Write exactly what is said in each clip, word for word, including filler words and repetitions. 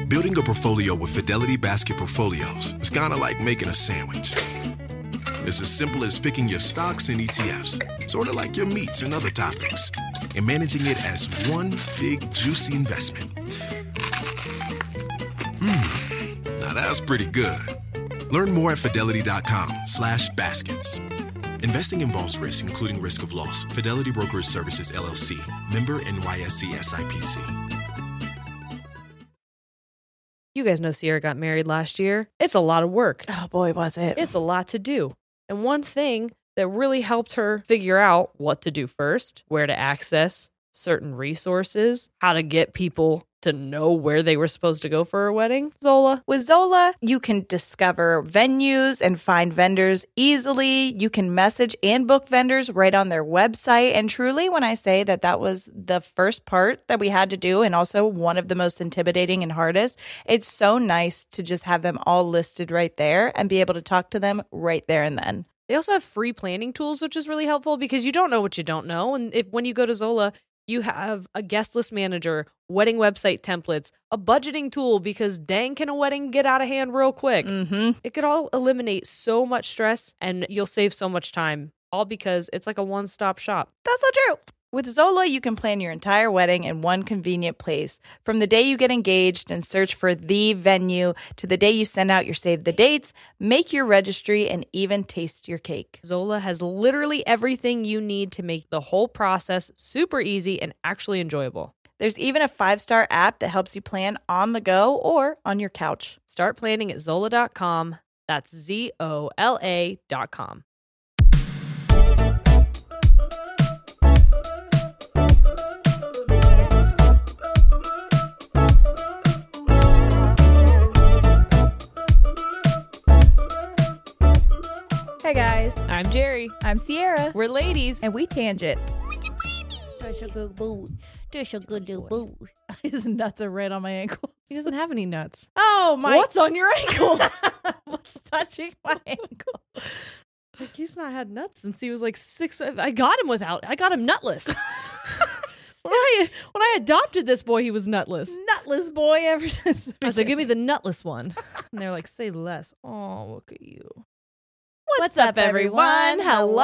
Building a portfolio with Fidelity Basket Portfolios is kind of like making a sandwich. It's as simple as picking your stocks and E T Fs, sort of like your meats and other toppings, and managing it as one big, juicy investment. Mmm, now that's pretty good. Learn more at fidelity.com slash baskets. Investing involves risk, including risk of loss. Fidelity Brokerage Services, L L C. Member N Y S E S I P C. You guys know Sierra got married last year. It's a lot of work. Oh boy, was it. It's a lot to do. And one thing that really helped her figure out what to do first, where to access certain resources, how to get people to know where they were supposed to go for a wedding, Zola. With Zola, you can discover venues and find vendors easily. You can message and book vendors right on their website. And truly, when I say that that was the first part that we had to do and also one of the most intimidating and hardest, it's so nice to just have them all listed right there and be able to talk to them right there and then. They also have free planning tools, which is really helpful because you don't know what you don't know. And if when you go to Zola, you have a guest list manager, wedding website templates, a budgeting tool because dang, can a wedding get out of hand real quick? Mm-hmm. It could all eliminate so much stress and you'll save so much time, all because it's like a one-stop shop. That's so true. With Zola, you can plan your entire wedding in one convenient place. From the day you get engaged and search for the venue to the day you send out your save the dates, make your registry, and even taste your cake. Zola has literally everything you need to make the whole process super easy and actually enjoyable. There's even a five-star app that helps you plan on the go or on your couch. Start planning at zola dot com. That's Z O L A dot com. Hey guys, I'm Jerry. I'm Sierra. We're ladies. And we tangent. His nuts are right on my ankle. He doesn't have any nuts. Oh my! What's on your ankles? What's touching my ankle? Like he's not had nuts since he was like six. I got him without. I got him nutless. when, I, when I adopted this boy, he was nutless. Nutless boy ever since. I was like, give me the nutless one. And they're like, say less. Oh, look at you. What's, What's up, everyone?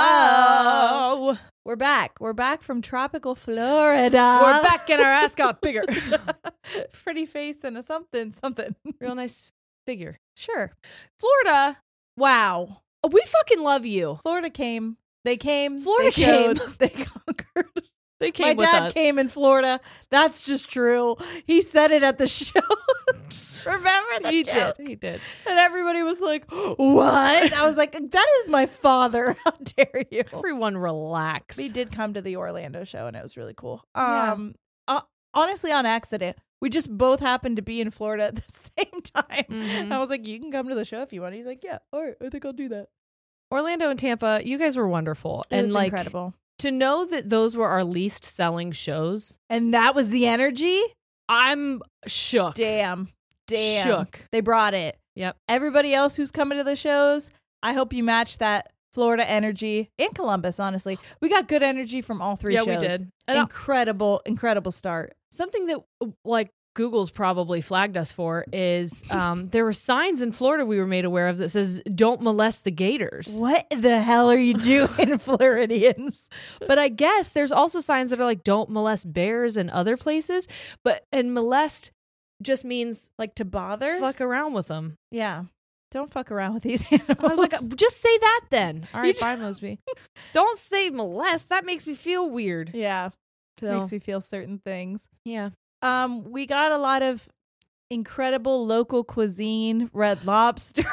Hello. We're back. We're back from tropical Florida. We're back and our ass got bigger. Pretty face and a something, something. Real nice figure. Sure. Florida. Wow. We fucking love you. Florida came. They came. Florida they came. Showed, they conquered. They came My with dad us. came in Florida. That's just true. He said it at the show. Remember that? He joke? did. He did. And everybody was like, what? I was like, that is my father. How dare you? Everyone relax. We did come to the Orlando show and it was really cool. Yeah. Um, uh, honestly, on accident. We just both happened to be in Florida at the same time. Mm-hmm. I was like, you can come to the show if you want. He's like, yeah, all right, I think I'll do that. Orlando and Tampa, you guys were wonderful. It and was like incredible. To know that those were our least selling shows. And that was the energy? I'm shook. Damn. Damn. Shook. They brought it. Yep. Everybody else who's coming to the shows, I hope you match that Florida energy. And Columbus, honestly. We got good energy from all three yeah, shows. we did. And incredible, incredible start. Something that like Google's probably flagged us for is um, there were signs in Florida we were made aware of that says don't molest the gators. What the hell are you doing, Floridians? But I guess there's also signs that are like don't molest bears in other places. But and molest just means like to bother? Fuck around with them. Yeah. Don't fuck around with these animals. I was like, just say that then. All right, You bye, Mosby. Don't say molest. That makes me feel weird. Yeah. So, Makes me feel certain things. yeah. Um, we got a lot of incredible local cuisine, Red Lobster,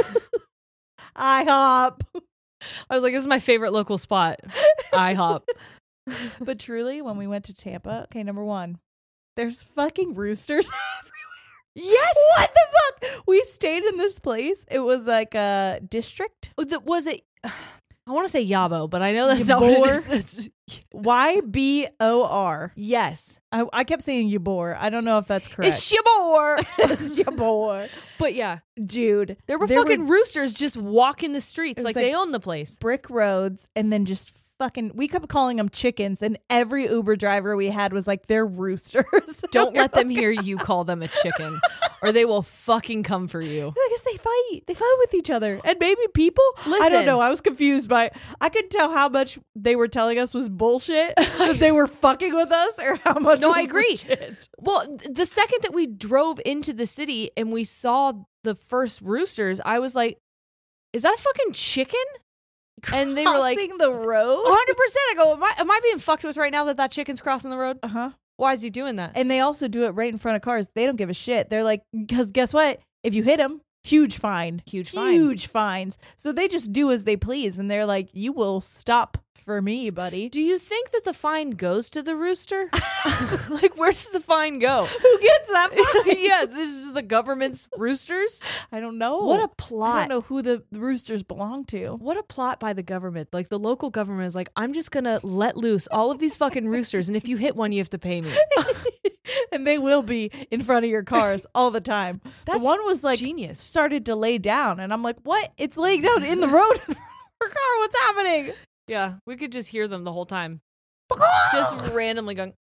IHOP. I was like, this is my favorite local spot, IHOP. But truly, when we went to Tampa, okay, number one, there's fucking roosters everywhere. Yes. What the fuck? We stayed in this place. It was like a district. Was it? I want to say Yabo, but I know that's not what it is. Y B O R. Yes. I, I kept saying Ybor. I don't know if that's correct. It's Yabor. It's Ybor. But yeah. Dude. There were there fucking were, roosters just walking the streets like, like they own the place. Brick roads and then just fucking, we kept calling them chickens and every Uber driver we had was like, they're roosters. Don't let them hear you call them a chicken or they will fucking come for you. I guess they fight. They fight with each other. And maybe people. I Listen. don't know. I was confused by. I couldn't tell how much they were telling us was bullshit. That they were fucking with us, or how much. No, was I agree. legit. Well, th- the second that we drove into the city and we saw the first roosters, I was like, is that a fucking chicken? And they were like, Crossing the road. one hundred percent. I go, am I, am I being fucked with right now that that chicken's crossing the road? Uh huh. Why is he doing that? And they also do it right in front of cars. They don't give a shit. They're like, because guess what? If you hit them, huge fine. Huge fine. Huge fines. So they just do as they please. And they're like, you will stop for me, buddy. Do you think that the fine goes to the rooster? Like, where does the fine go? Who gets that fine? Yeah, this is the government's roosters. I don't know. What a I plot. don't know who the roosters belong to. What a plot by the government. Like, the local government is like, I'm just going to let loose all of these fucking roosters. And if you hit one, you have to pay me. And they will be in front of your cars all the time. That's the one was like, genius. started to lay down. And I'm like, what? It's laying down in the road in front of our car. What's happening? Yeah, we could just hear them the whole time. Just randomly going.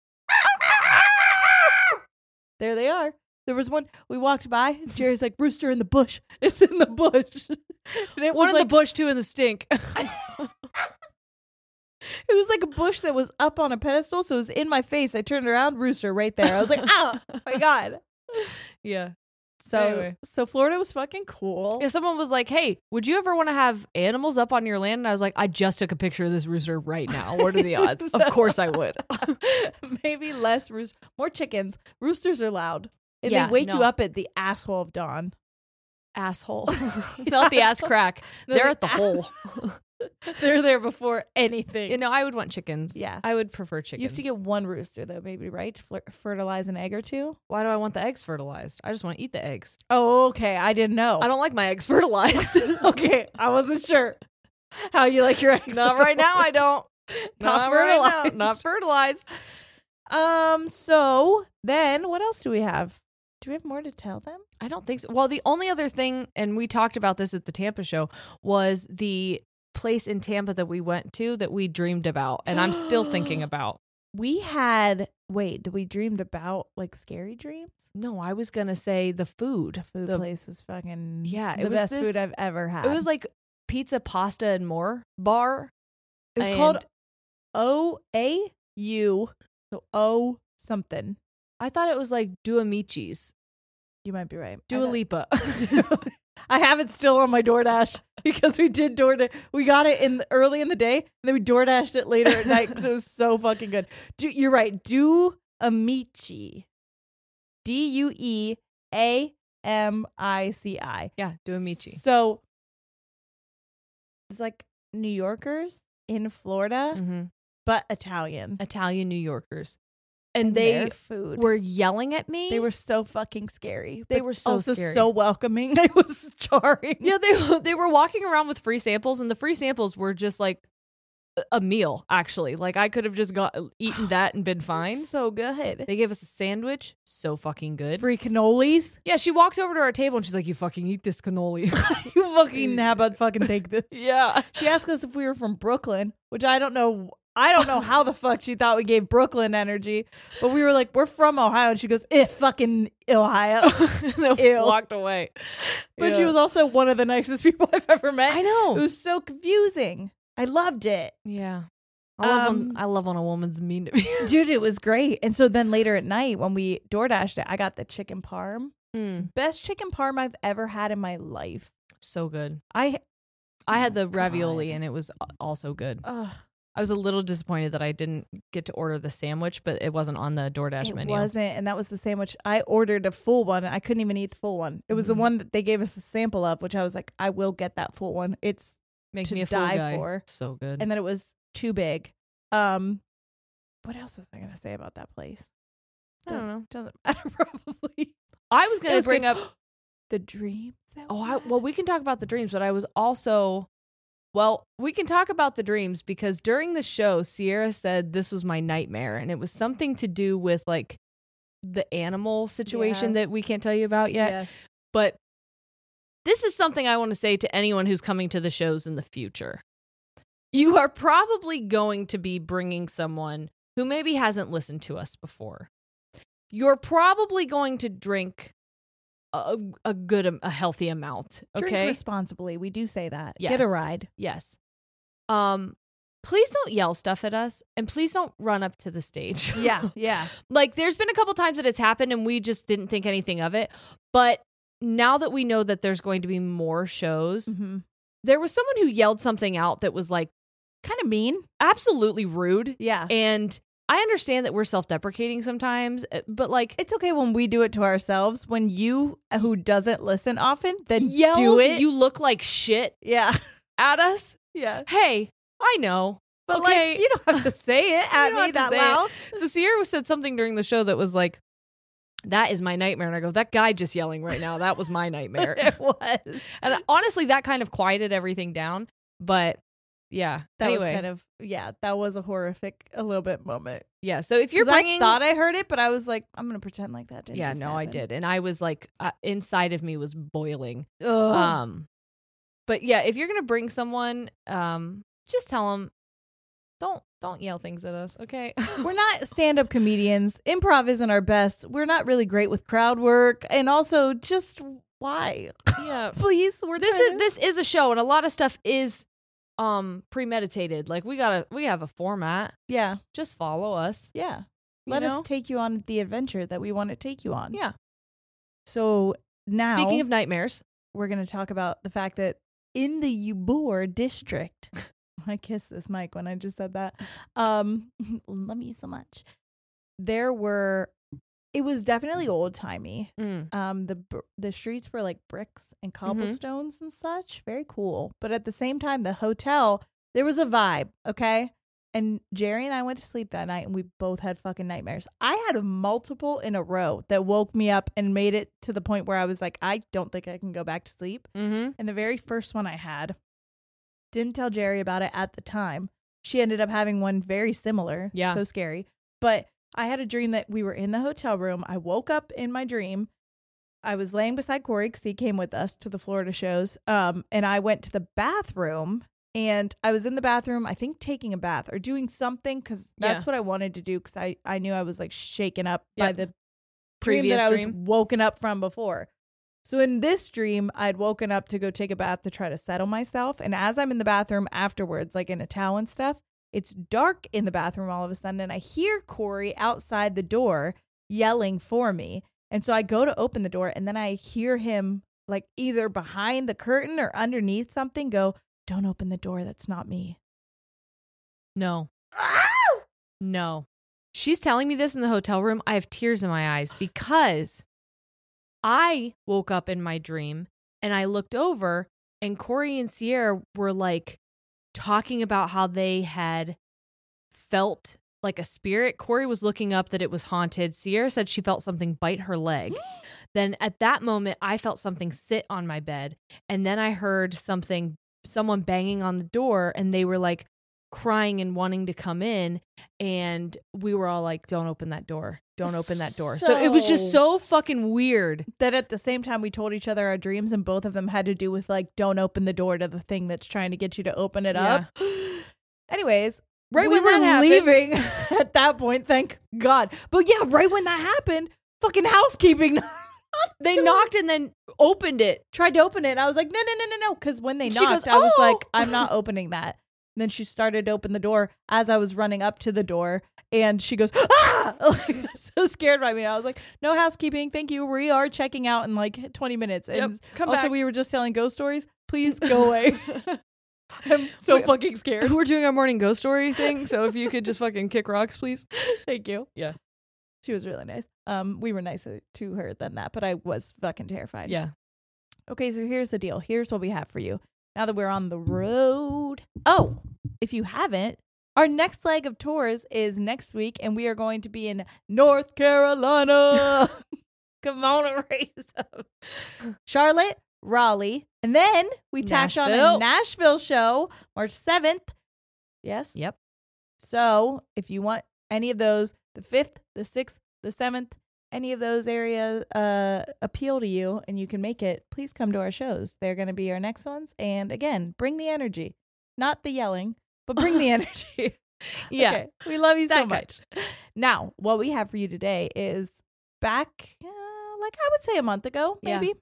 There they are. There was one, we walked by. Jerry's like, rooster in the bush. It's in the bush. And it One was in like, the bush, two in the stink. it was like a bush that was up on a pedestal. So it was in my face. I turned around, rooster right there. I was like, oh my God. Yeah. So, Anyway. so Florida was fucking cool. Yeah, someone was like, hey, would you ever want to have animals up on your land? And I was like, I just took a picture of this rooster right now. What are the odds? So- Of course I would. Maybe less roosters, more chickens. Roosters are loud. And Yeah, they wake no. you up at the asshole of dawn. Asshole. Not the ass crack. No, They're the at the ass- hole. They're there before anything. You know, I would want chickens. Yeah. I would prefer chickens. You have to get one rooster though, maybe, right? To flir- fertilize an egg or two. Why do I want the eggs fertilized? I just want to eat the eggs. Oh, okay. I didn't know. I don't like my eggs fertilized. Okay, I wasn't sure how you like your eggs. Not right now, I don't. Not right now. fertilized. Not fertilized. Um. So then, what else do we have? Do we have more to tell them? I don't think so. Well, the only other thing, and we talked about this at the Tampa show, was the place in Tampa that we went to that we dreamed about, and I'm still thinking about. We had. Wait, did we dreamed about like scary dreams? No, I was gonna say the food. Food The- place was fucking Yeah, it the was best this- food I've ever had. It was like pizza, pasta, and more bar. it was and- called O A U. So O something. I thought it was like Duamichis. You might be right. Dua I Lipa. thought- I have it still on my DoorDash because we did DoorDash. We got it in early in the day, and then we DoorDashed it later at night because it was so fucking good. Do, you're right. Do Amici. D U E A M I C I. Yeah, Duamichi. So it's like New Yorkers in Florida, Mm-hmm. but Italian. Italian New Yorkers. And, their they food were yelling at me. They were so fucking scary. They but were so also scary. so welcoming. It was jarring. Yeah, they they were walking around with free samples, and the free samples were just like a- a meal, actually. Like, I could have just got eaten that and been fine. So good. They gave us a sandwich. So fucking good. Free cannolis. Yeah, she walked over to our table, and she's like, you fucking eat this cannoli. You fucking how about fucking take this? Yeah. She asked us if we were from Brooklyn, which I don't know. I don't know how the fuck she thought we gave Brooklyn energy, but we were like, we're from Ohio, and she goes, "Eh, fucking Ohio." And they Ew. walked away. But she Yeah. was also one of the nicest people I've ever met. I know. It was so confusing. I loved it. Yeah. I love, Um, when, I love when a woman's mean to me. Dude, it was great. And so then later at night when we DoorDashed it, I got the chicken parm. Mm, Best chicken parm I've ever had in my life. so good. I I had Oh, the ravioli, God. and it was also good. Ugh, I was a little disappointed that I didn't get to order the sandwich, but it wasn't on the DoorDash it menu. wasn't, and that was the sandwich. I ordered a full one, and I couldn't even eat the full one. It was Mhm. the one that they gave us a sample of, which I was like, I will get that full one. It's Make to me a full die guy. for. So good. and then it was too big. Um, what else was I gonna say about that place? I don't know. Doesn't matter probably. I was It going was to bring good. up. The dreams. That Oh, we I, had. well, we can talk about the dreams, but I was also. Well, we can talk about the dreams because during the show, Sierra said this was my nightmare, and it was something to do with like the animal situation Yeah. that we can't tell you about yet. Yeah. But this is something I want to say to anyone who's coming to the shows in the future. You are probably going to be bringing someone who maybe hasn't listened to us before. You're probably going to drink a, a good, am- a healthy amount. Okay. Drink responsibly. We do say that. Yes. Get a ride. Yes. Um, please don't yell stuff at us, and please don't run up to the stage. Yeah, yeah. Like, there's been a couple times that it's happened, and we just didn't think anything of it. But now that we know that there's going to be more shows, Mm-hmm. there was someone who yelled something out that was like Kind of mean. absolutely rude. Yeah. And I understand that we're self-deprecating sometimes, uh, but like It's okay when we do it to ourselves. When you, who doesn't listen often, then yells, do it. you look like shit yeah. at us. Yeah. Hey, I know. But okay. like, you don't have to say it at don't me have to that say it. loud. So Sierra said something during the show that was like, that is my nightmare. And I go, that guy just yelling right now, that was my nightmare. It was. And honestly, that kind of quieted everything down. But yeah, That anyway. was kind of, yeah, that was a horrific, a little bit moment. Yeah, so if you're 'Cause bringing... I thought I heard it, but I was like, I'm going to pretend like that didn't Yeah, just no, I happen. did. And I was like, uh, inside of me was boiling. Ugh. Um, But yeah, if you're going to bring someone, um, just tell them, don't, don't yell things at us, okay? We're not stand-up comedians. Improv isn't our best. We're not really great with crowd work. And also, just why? Yeah. Please, we're This trying is to- this is a show, and a lot of stuff is um premeditated. Like we gotta we have a format. Yeah, Just follow us. yeah. You Let know? us take you on the adventure that we want to take you on. Yeah. So now, Speaking of nightmares, we're going to talk about the fact that in the Ybor district, I kissed this mic when I just said that. Um, love you so much. There were, it was definitely old timey. mm, Um, the br- the streets were like bricks and Mm-hmm. cobblestones and such. Very cool. But at the same time, the hotel, there was a vibe. Okay. And Jerry and I went to sleep that night and we both had fucking nightmares. I had a multiple in a row that woke me up and made it to the point where I was like, I don't think I can go back to sleep. mm-hmm. And the very first one I had, didn't tell Jerry about it at the time. She ended up having one very similar. Yeah. So scary. But I had a dream that we were in the hotel room. I woke up in my dream. I was laying beside Corey because he came with us to the Florida shows. Um, and I went to the bathroom. And I was in the bathroom, I think taking a bath or doing something because that's Yeah. what I wanted to do because I, I knew I was like shaken up by Yep. the dream Previous that I was dream. woken up from before. So in this dream, I'd woken up to go take a bath to try to settle myself. And as I'm in the bathroom afterwards, like in a towel and stuff, it's dark in the bathroom all of a sudden. And I hear Corey outside the door yelling for me. And so I go to open the door and then I hear him like either behind the curtain or underneath something go, "Don't open the door. That's not me." No. No. She's telling me this in the hotel room. I have tears in my eyes because I woke up in my dream and I looked over and Corey and Sierra were like talking about how they had felt like a spirit. Corey was looking up that it was haunted. Sierra said she felt something bite her leg. Then at that moment, I felt something sit on my bed. And then I heard something, someone banging on the door, and they were like crying and wanting to come in. And we were all like, don't open that door. Don't open that door. So, it was just so fucking weird. That at the same time we told each other our dreams and both of them had to do with like, don't open the door to the thing that's trying to get you to open it up. Anyways, Right we when were that happened- leaving at that point, thank God. But yeah, right when that happened, fucking housekeeping They knocked and then opened it. tried to open it. And I was like, no, no, no, no, no. Because when they She knocked, goes, I was "Oh." like, I'm not opening that. And then she started to open the door as I was running up to the door. And she goes, ah! Like, so scared by me. I was like, no housekeeping. Thank you. We are checking out in like twenty minutes. And Yep, come also, back. we were just telling ghost stories. Please go away. I'm so Wait. fucking scared. We're doing our morning ghost story thing. So if you could just fucking kick rocks, please. Thank you. Yeah. She was really nice. Um, we were nicer to her than that, but I was fucking terrified. Yeah. Okay, so here's the deal. Here's what we have for you. Now that we're on the road. Oh, if you haven't, our next leg of tours is next week, and we are going to be in North Carolina. Come on, erase up. Charlotte, Raleigh, and then we tacked on a Nashville. Nashville show March seventh. Yes? Yep. So if you want any of those, the fifth, the sixth, the seventh, any of those areas uh, appeal to you and you can make it, please come to our shows. They're going to be our next ones. And again, bring the energy, not the yelling, but bring the energy. Yeah. Okay. We love you so That kind. much. Now, what we have for you today is back uh, like I would say a month ago, Yeah. maybe.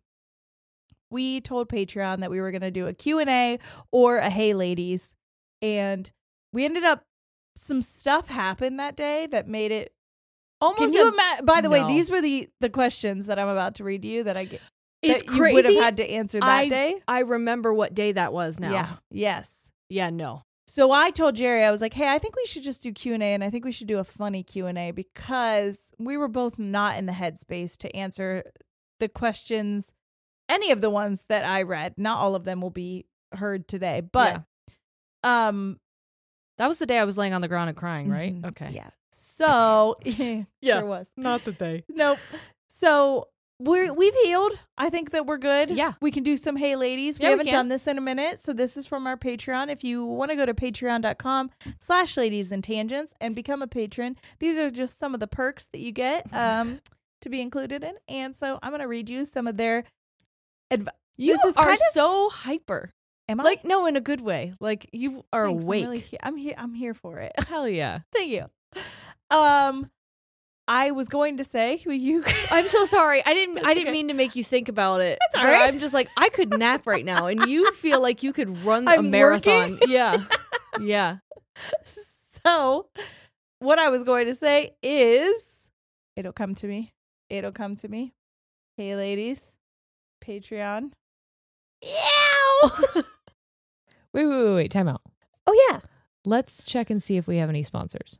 We told Patreon that we were going to do a Q and A or a Hey Ladies. And we ended up, some stuff happened that day that made it. Almost. Can you a- imagine? By the way, No. these were the, the questions that I'm about to read to you that I get. It's that you would have crazy. had to answer that I, day. I remember what day that was now. Yeah. Yes. Yeah, no. So I told Jerry, I was like, hey, I think we should just do Q and A, and I think we should do a funny Q and A because we were both not in the headspace to answer the questions, any of the ones that I read. Not all of them will be heard today, but um, That was the day I was laying on the ground and crying, right? mhm, Okay. yeah. So Yeah. sure was. Not the day. Nope. So we're we've healed. I think that we're good. Yeah. We can do some Hey Ladies. We Yeah, we haven't can. done this in a minute. So this is from our Patreon. If you want to go to patreon.com slash ladies and tangents and become a patron, these are just some of the perks that you get um to be included in. And so I'm gonna read you some of their advice. You This is are kind of- so hyper. Am I? Like, no, in a good way. Like, you are Thanks, awake. I'm, really he- I'm here. I'm here for it. Hell yeah. Thank you. Um, I was going to say who you. I'm so sorry. I didn't. That's I didn't okay. mean to make you think about it. That's all but right. I'm just like I could nap right now, and you feel like you could run a I'm marathon. working. Yeah, yeah. So, what I was going to say is, it'll come to me. It'll come to me. Hey, ladies, Patreon. Ew. Wait, wait, wait, wait. Time out. Oh yeah. Let's check and see if we have any sponsors.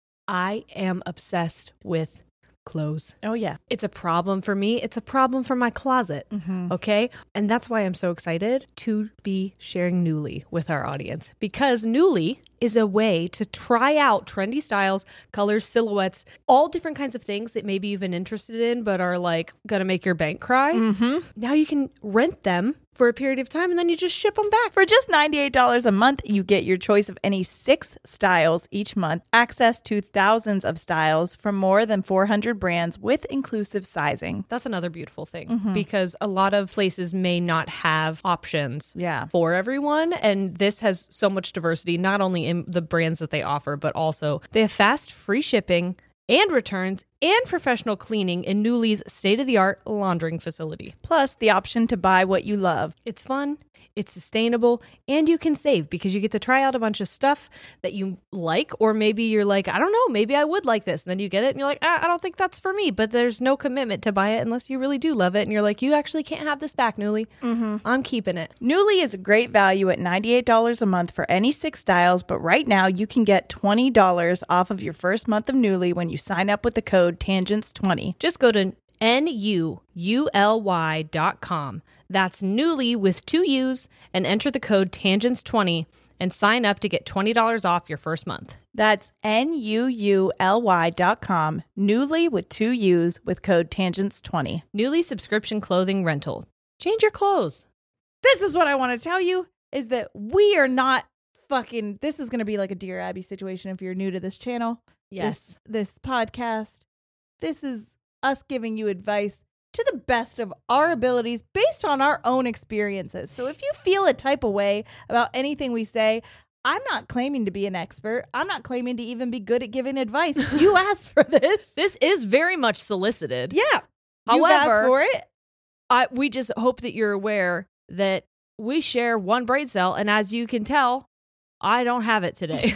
I am obsessed with clothes. Oh yeah. It's a problem for me. It's a problem for my closet. Mm-hmm. Okay. And that's why I'm so excited to be sharing Nuuly with our audience, because Nuuly is a way to try out trendy styles, colors, silhouettes, all different kinds of things that maybe you've been interested in but are like going to make your bank cry. Mm-hmm. Now you can rent them for a period of time and then you just ship them back. For just ninety-eight dollars a month, you get your choice of any six styles each month, access to thousands of styles from more than four hundred brands with inclusive sizing. That's another beautiful thing Mhm. because a lot of places may not have options Yeah. for everyone. And this has so much diversity, not only in the brands that they offer, but also they have fast, free shipping and returns and professional cleaning in Nuuly's state-of-the-art laundering facility. Plus, the option to buy what you love. It's fun, it's sustainable, and you can save because you get to try out a bunch of stuff that you like, or maybe you're like, I don't know, maybe I would like this. And then you get it and you're like, ah, I don't think that's for me, but there's no commitment to buy it unless you really do love it. And you're like, you actually can't have this back, Nuuly. Mm-hmm. I'm keeping it. Nuuly is a great value at ninety-eight dollars a month for any six styles, but right now you can get twenty dollars off of your first month of Nuuly when you sign up with the code tangents twenty. Just go to N U U L Y dot com. That's Nuuly with two U's and enter the code tangents twenty and sign up to get twenty dollars off your first month. That's N U U L Y dot com. Nuuly with two U's with code tangents twenty. Nuuly subscription clothing rental. Change your clothes. This is what I want to tell you is that we are not fucking, this is going to be like a Dear Abby situation if you're new to this channel. Yes. This, this podcast. This is us giving you advice to the best of our abilities based on our own experiences. So if you feel a type of way about anything we say, I'm not claiming to be an expert. I'm not claiming to even be good at giving advice. You asked for this. This is very much solicited. Yeah. You However, asked for it. I, we just hope that you're aware that we share one braid cell, and as you can tell, I don't have it today.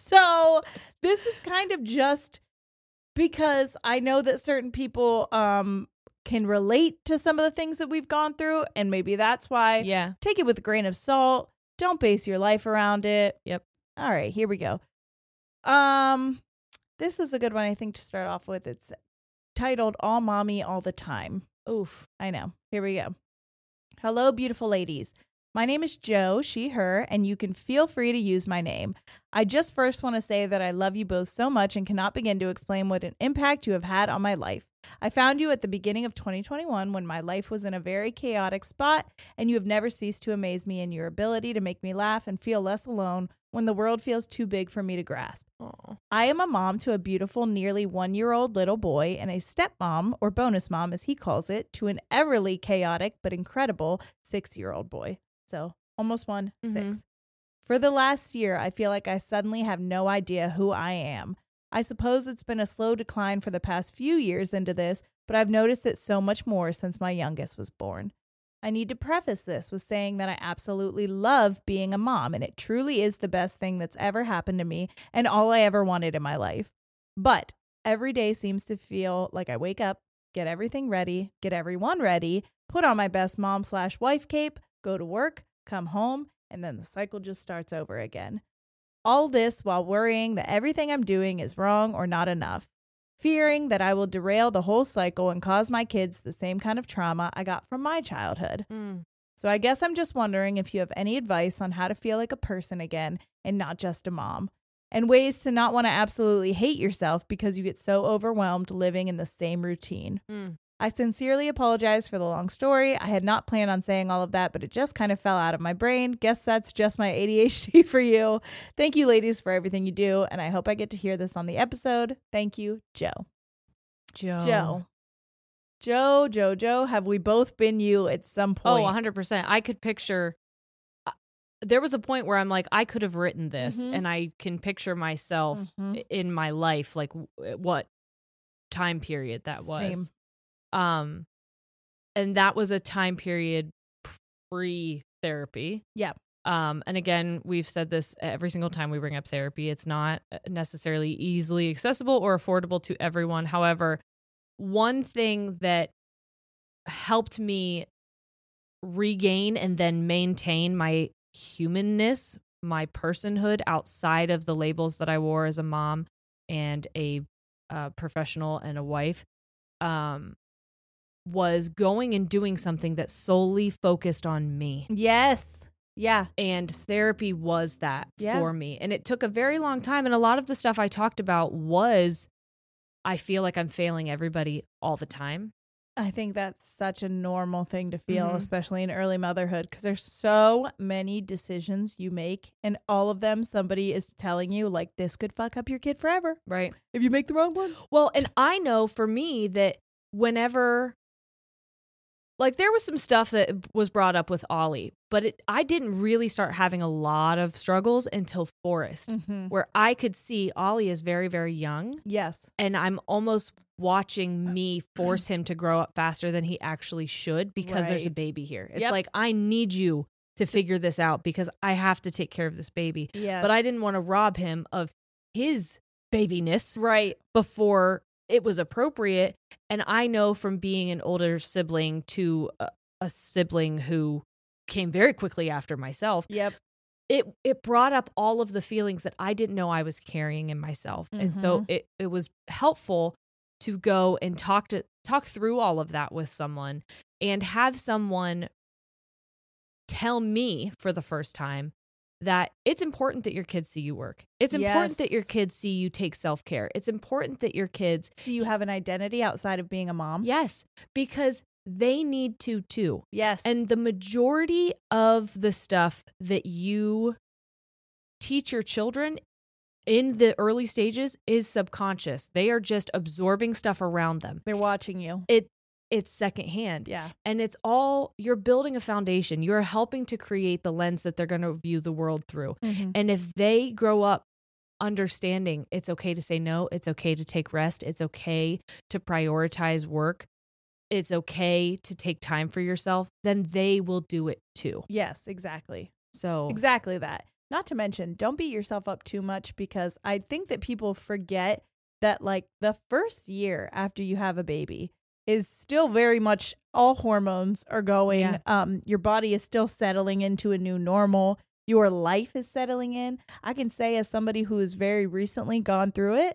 So this is kind of just because I know that certain people um, can relate to some of the things that we've gone through, and maybe that's why. Yeah. Take it with a grain of salt. Don't base your life around it. Yep. All right, here we go. Um, this is a good one, I think, to start off with. It's titled All Mommy All the Time. Oof. I know. Here we go. Hello, beautiful ladies. My name is Jo, she, her, and you can feel free to use my name. I just first want to say that I love you both so much and cannot begin to explain what an impact you have had on my life. I found you at the beginning of twenty twenty-one when my life was in a very chaotic spot, and you have never ceased to amaze me in your ability to make me laugh and feel less alone when the world feels too big for me to grasp. Aww. I am a mom to a beautiful, nearly one-year-old little boy and a stepmom, or bonus mom as he calls it, to an everly chaotic but incredible six-year-old boy. So almost one, Mhm. six. For the last year, I feel like I suddenly have no idea who I am. I suppose it's been a slow decline for the past few years into this, but I've noticed it so much more since my youngest was born. I need to preface this with saying that I absolutely love being a mom, and it truly is the best thing that's ever happened to me and all I ever wanted in my life. But every day seems to feel like I wake up, get everything ready, get everyone ready, put on my best mom slash wife cape, go to work, come home, and then the cycle just starts over again. All this while worrying that everything I'm doing is wrong or not enough. Fearing that I will derail the whole cycle and cause my kids the same kind of trauma I got from my childhood. Mm. So I guess I'm just wondering if you have any advice on how to feel like a person again and not just a mom, and ways to not want to absolutely hate yourself because you get so overwhelmed living in the same routine. Mm. I sincerely apologize for the long story. I had not planned on saying all of that, but it just kind of fell out of my brain. Guess that's just my A D H D for you. Thank you, ladies, for everything you do, and I hope I get to hear this on the episode. Thank you, Joe. Joe. Joe. Joe, Joe, Joe, have we both been you at some Oh, point? one hundred percent. I could picture. Uh, there was a point where I'm like, I could have written this, Mhm. and I can picture myself Mhm. i- in my life, like w- what time period that was. Same. Um, and that was a time period pre-therapy. Yeah. Um, and again, we've said this every single time we bring up therapy. It's not necessarily easily accessible or affordable to everyone. However, one thing that helped me regain and then maintain my humanness, my personhood outside of the labels that I wore as a mom and a uh, professional and a wife, um, was going and doing something that solely focused on me. Yes. Yeah. And therapy was that Yeah. for me. And it took a very long time. And a lot of the stuff I talked about was, I feel like I'm failing everybody all the time. I think that's such a normal thing to feel, Mhm. especially in early motherhood, because there's so many decisions you make, and all of them somebody is telling you, like, this could fuck up your kid forever Right. if you make the wrong one. Well, and I know for me that whenever, like, there was some stuff that was brought up with Ollie, but it, I didn't really start having a lot of struggles until Forrest, Mm-hmm. where I could see Ollie is very, very young, Yes. and I'm almost watching me force him to grow up faster than he actually should because there's a Right. baby here. It's Yep. like, I need you to figure this out because I have to take care of this baby. Yes. But I didn't want to rob him of his babiness Right. before it was appropriate. And I know from being an older sibling to a, a sibling who came very quickly after myself, Yep. it it brought up all of the feelings that I didn't know I was carrying in myself. And so Mhm. it, it was helpful to go and talk to talk through all of that with someone and have someone tell me for the first time that it's important that your kids see you work. It's important that your Yes. kids see you take self-care. It's important that your kids, So you have an identity outside of being a mom? yes, because they need to too. Yes. And the majority of the stuff that you teach your children in the early stages is subconscious. They are just absorbing stuff around them. they're watching you. It it's secondhand. Yeah. And it's all, you're building a foundation. You're helping to create the lens that they're going to view the world through. Mhm. And if they grow up understanding it's okay to say no, it's okay to take rest, it's okay to prioritize work, it's okay to take time for yourself, then they will do it too. Yes, exactly. So Exactly that. Not to mention, don't beat yourself up too much, because I think that people forget that, like, the first year after you have a baby is still very much all hormones are going. Yeah. Um, your body is still settling into a new normal. Your life is settling in. I can say, as somebody who has very recently gone through it,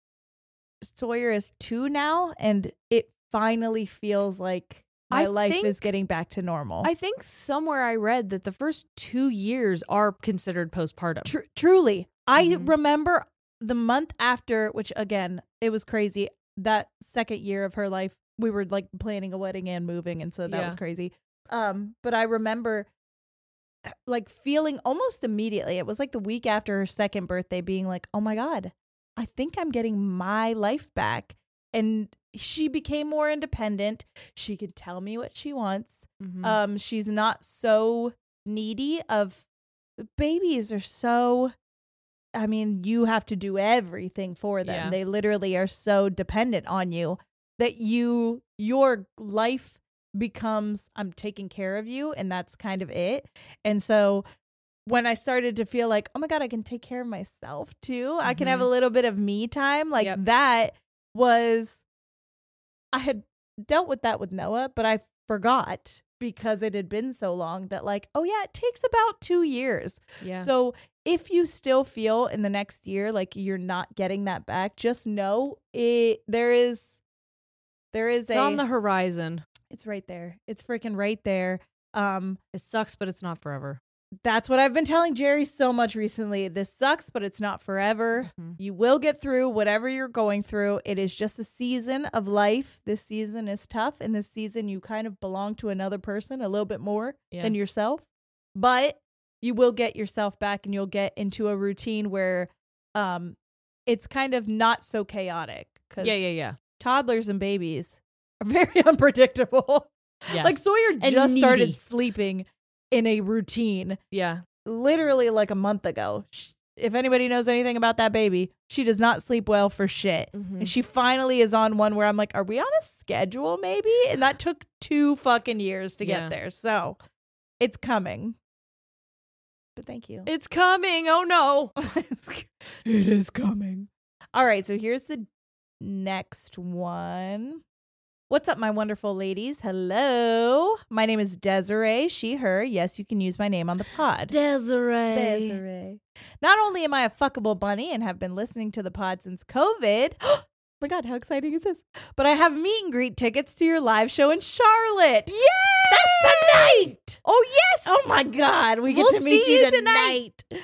Sawyer is two now, and it finally feels like my I life think- is getting back to normal. I think somewhere I read that the first two years are considered postpartum. Tr- truly, I Mhm. remember the month after, which again, it was crazy. That second year of her life, we were like planning a wedding and moving, and so that Yeah. was crazy. Um, but I remember like feeling almost immediately. It was like the week after her second birthday, being like, "Oh my god, I think I'm getting my life back." And she became more independent. She could tell me what she wants. Mhm. Um, she's not so needy of babies are so, I mean, you have to do everything for them. Yeah. They literally are so dependent on you. that you, your life becomes, I'm taking care of you, and that's kind of it. And so when I started to feel like, oh my God, I can take care of myself too. Mm-hmm. I can have a little bit of me time. Like yep. that was, I had dealt with that with Noah, but I forgot because it had been so long that like, oh yeah, it takes about two years. Yeah. So if you still feel in the next year like you're not getting that back, just know it. There is, there is it's a on the horizon. It's right there. It's freaking right there. Um, it sucks, but it's not forever. That's what I've been telling Jerry so much recently. This sucks, but it's not forever. Mm-hmm. You will get through whatever you're going through. It is just a season of life. This season is tough. And this season, you kind of belong to another person a little bit more yeah. than yourself. But you will get yourself back and you'll get into a routine where um, it's kind of not so chaotic. Cause yeah, yeah, yeah. Toddlers and babies are very unpredictable. Yes. Like Sawyer and just needy. started sleeping in a routine. Yeah. Literally like a month ago. If anybody knows anything about that baby, she does not sleep well for shit. Mm-hmm. And she finally is on one where I'm like, are we on a schedule maybe? And that took two fucking years to yeah. get there. So it's coming. But thank you. It's coming. Oh no. It is coming. All right. So here's the next one. What's up, my wonderful ladies? Hello. My name is Desiree, she, her. Yes, you can use my name on the pod. Desiree. Desiree. Not only am I a fuckable bunny and have been listening to the pod since COVID. Oh my God, how exciting is this? But I have meet and greet tickets to your live show in Charlotte. Yay! That's tonight. Oh, yes. Oh my God. We get we'll to meet see you you tonight. tonight.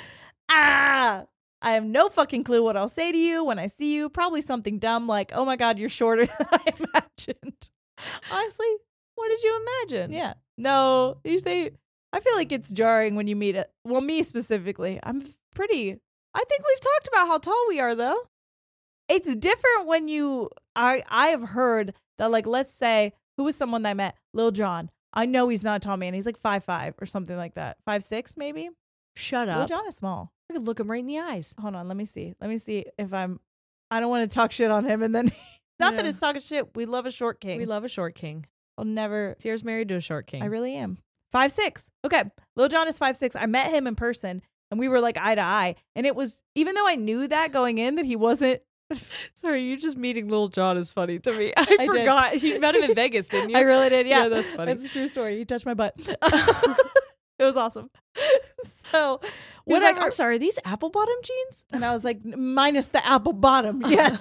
Ah. I have no fucking clue what I'll say to you when I see you. Probably something dumb like, oh my God, you're shorter than I imagined. Honestly, what did you imagine? Yeah. No, usually I feel like it's jarring when you meet it. Well, me specifically. I'm pretty. I think we've talked about how tall we are, though. It's different when you, I, I have heard that, like, let's say, who was someone that I met? Lil Jon. I know he's not a tall man. He's like five five or something like that. five six maybe? Shut up. Lil Jon is small. I could look him right in the eyes. Hold on, let me see. Let me see if I'm. I don't want to talk shit on him, and then not yeah. that it's talking shit. We love a short king. We love a short king. I'll never. Tier's married to a short king. I really am. Five six. Okay, Lil Jon is five six. I met him in person, and we were like eye to eye. And it was, even though I knew that going in that he wasn't. Sorry, you just meeting Lil Jon is funny to me. I, I forgot did. You met him in Vegas, didn't you? I really did. Yeah, yeah that's funny. That's a true story. He touched my butt. It was awesome. So, he was like, I'm sorry, are these apple bottom jeans? And I was like, minus the apple bottom. Yes.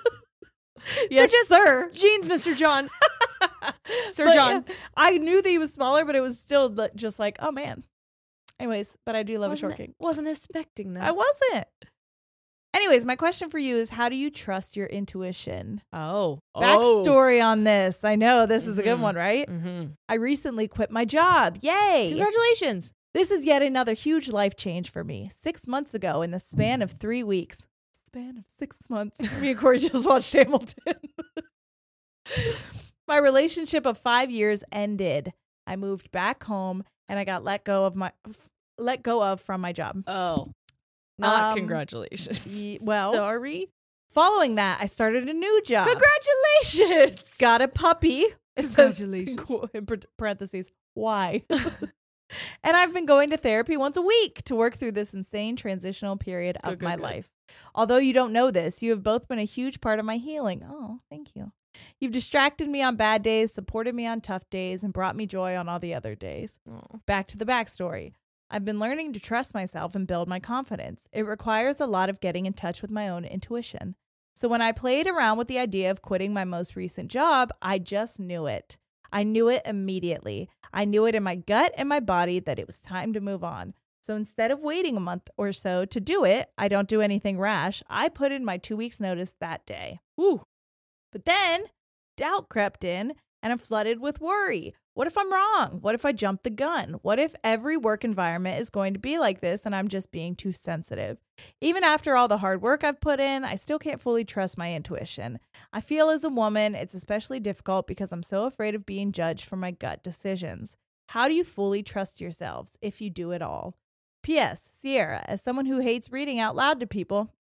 Yes, just sir. Jeans, Mister John. Sir but John. Yeah, I knew that he was smaller, but it was still just like, oh man. Anyways, but I do love wasn't a short king. Wasn't expecting that. I wasn't. Anyways, my question for you is, how do you trust your intuition? Oh. Backstory oh. on this. I know this is mm-hmm. a good one, right? Mm-hmm. I recently quit my job. Yay. Congratulations. This is yet another huge life change for me. Six months ago, in the span of three weeks. Span of six months. Me and Corey just watched Hamilton. My relationship of five years ended. I moved back home and I got let go of my let go of from my job. Oh. Not um, congratulations. Y- well, sorry. Following that, I started a new job. Congratulations. Got a puppy. Congratulations. In parentheses. Why? And I've been going to therapy once a week to work through this insane transitional period of good, good, my good. life. Although you don't know this, you have both been a huge part of my healing. Oh, thank you. You've distracted me on bad days, supported me on tough days, and brought me joy on all the other days. Oh. Back to the backstory. I've been learning to trust myself and build my confidence. It requires a lot of getting in touch with my own intuition. So when I played around with the idea of quitting my most recent job, I just knew it. I knew it immediately. I knew it in my gut and my body that it was time to move on. So instead of waiting a month or so to do it, I don't do anything rash. I put in my two weeks notice that day. Woo. But then doubt crept in and I'm flooded with worry. What if I'm wrong? What if I jump the gun? What if every work environment is going to be like this and I'm just being too sensitive? Even after all the hard work I've put in, I still can't fully trust my intuition. I feel as a woman, it's especially difficult because I'm so afraid of being judged for my gut decisions. How do you fully trust yourselves if you do it all? P S. Sierra, as someone who hates reading out loud to people,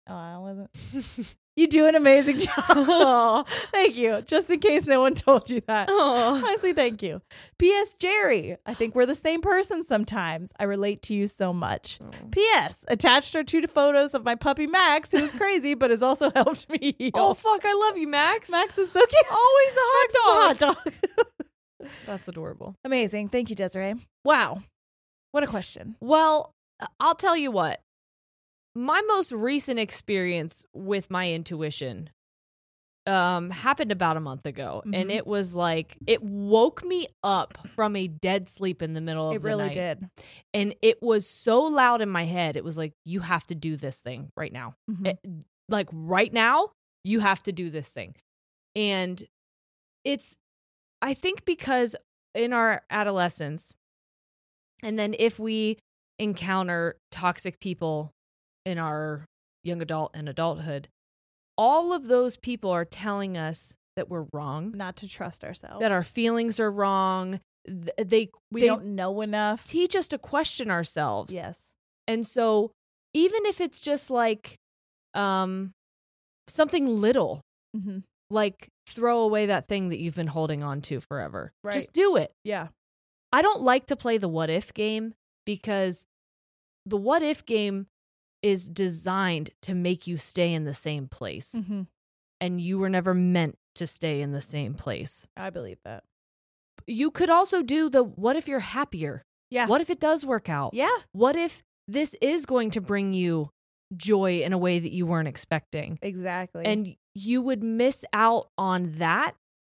Oh, I wasn't. You do an amazing job. Thank you. Just in case no one told you that. Aww. Honestly, thank you. P S. Jerry, I think we're the same person sometimes. I relate to you so much. Oh. P S. Attached are two photos of my puppy Max, who is crazy but has also helped me heal. Oh, fuck. I love you, Max. Max is so cute. Always a hot Max is a hot dog. That's adorable. Amazing. Thank you, Desiree. Wow. What a question. Well, I'll tell you what. My most recent experience with my intuition um, happened about a month ago. Mhm. And it was like, it woke me up from a dead sleep in the middle of It the really night. did. And it was so loud in my head. It was like, you have to do this thing right now. Mhm. It- like right now, you have to do this thing. And it's, I think because in our adolescence, and then if we encounter toxic people in our young adult and adulthood, all of those people are telling us that we're wrong, Not to trust ourselves. that our feelings are wrong. Th- They we they don't know enough. teach us to question ourselves. Yes. And so even if it's just like um something little, Mm-hmm. like throw away that thing that you've been holding on to forever. Right. Just do it. Yeah. I don't like to play the what if game because the what if game is designed to make you stay in the same place. Mm-hmm. And you were never meant to stay in the same place. I believe that. You could also do the what if you're happier? Yeah. What if it does work out? Yeah. What if this is going to bring you joy in a way that you weren't expecting? Exactly. And you would miss out on that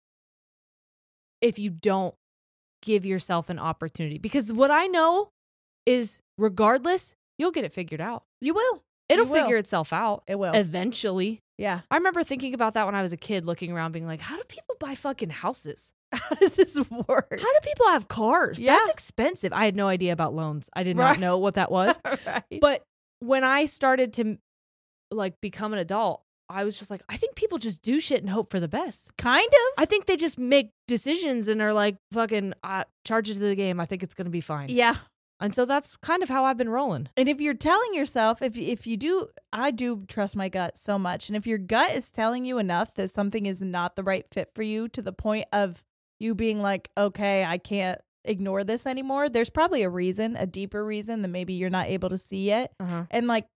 if you don't give yourself an opportunity. Because what I know is regardless, you'll get it figured out. you will. It'll You will. figure itself out It will. eventually. Yeah. I remember thinking about that when I was a kid, looking around being like, how do people buy fucking houses? How does this work? How do people have cars? Yeah. That's expensive. I had no idea about loans. I did Right. not know what that was. Right. But when I started to like become an adult, I was just like, I think people just do shit and hope for the best. Kind of. I think they just make decisions and are like, fucking uh, charge it to the game. I think it's going to be fine. Yeah. And so that's kind of how I've been rolling. And if you're telling yourself, if if you do, I do trust my gut so much. And if your gut is telling you enough that something is not the right fit for you to the point of you being like, okay, I can't ignore this anymore, there's probably a reason, a deeper reason that maybe you're not able to see yet. Uh-huh. And like,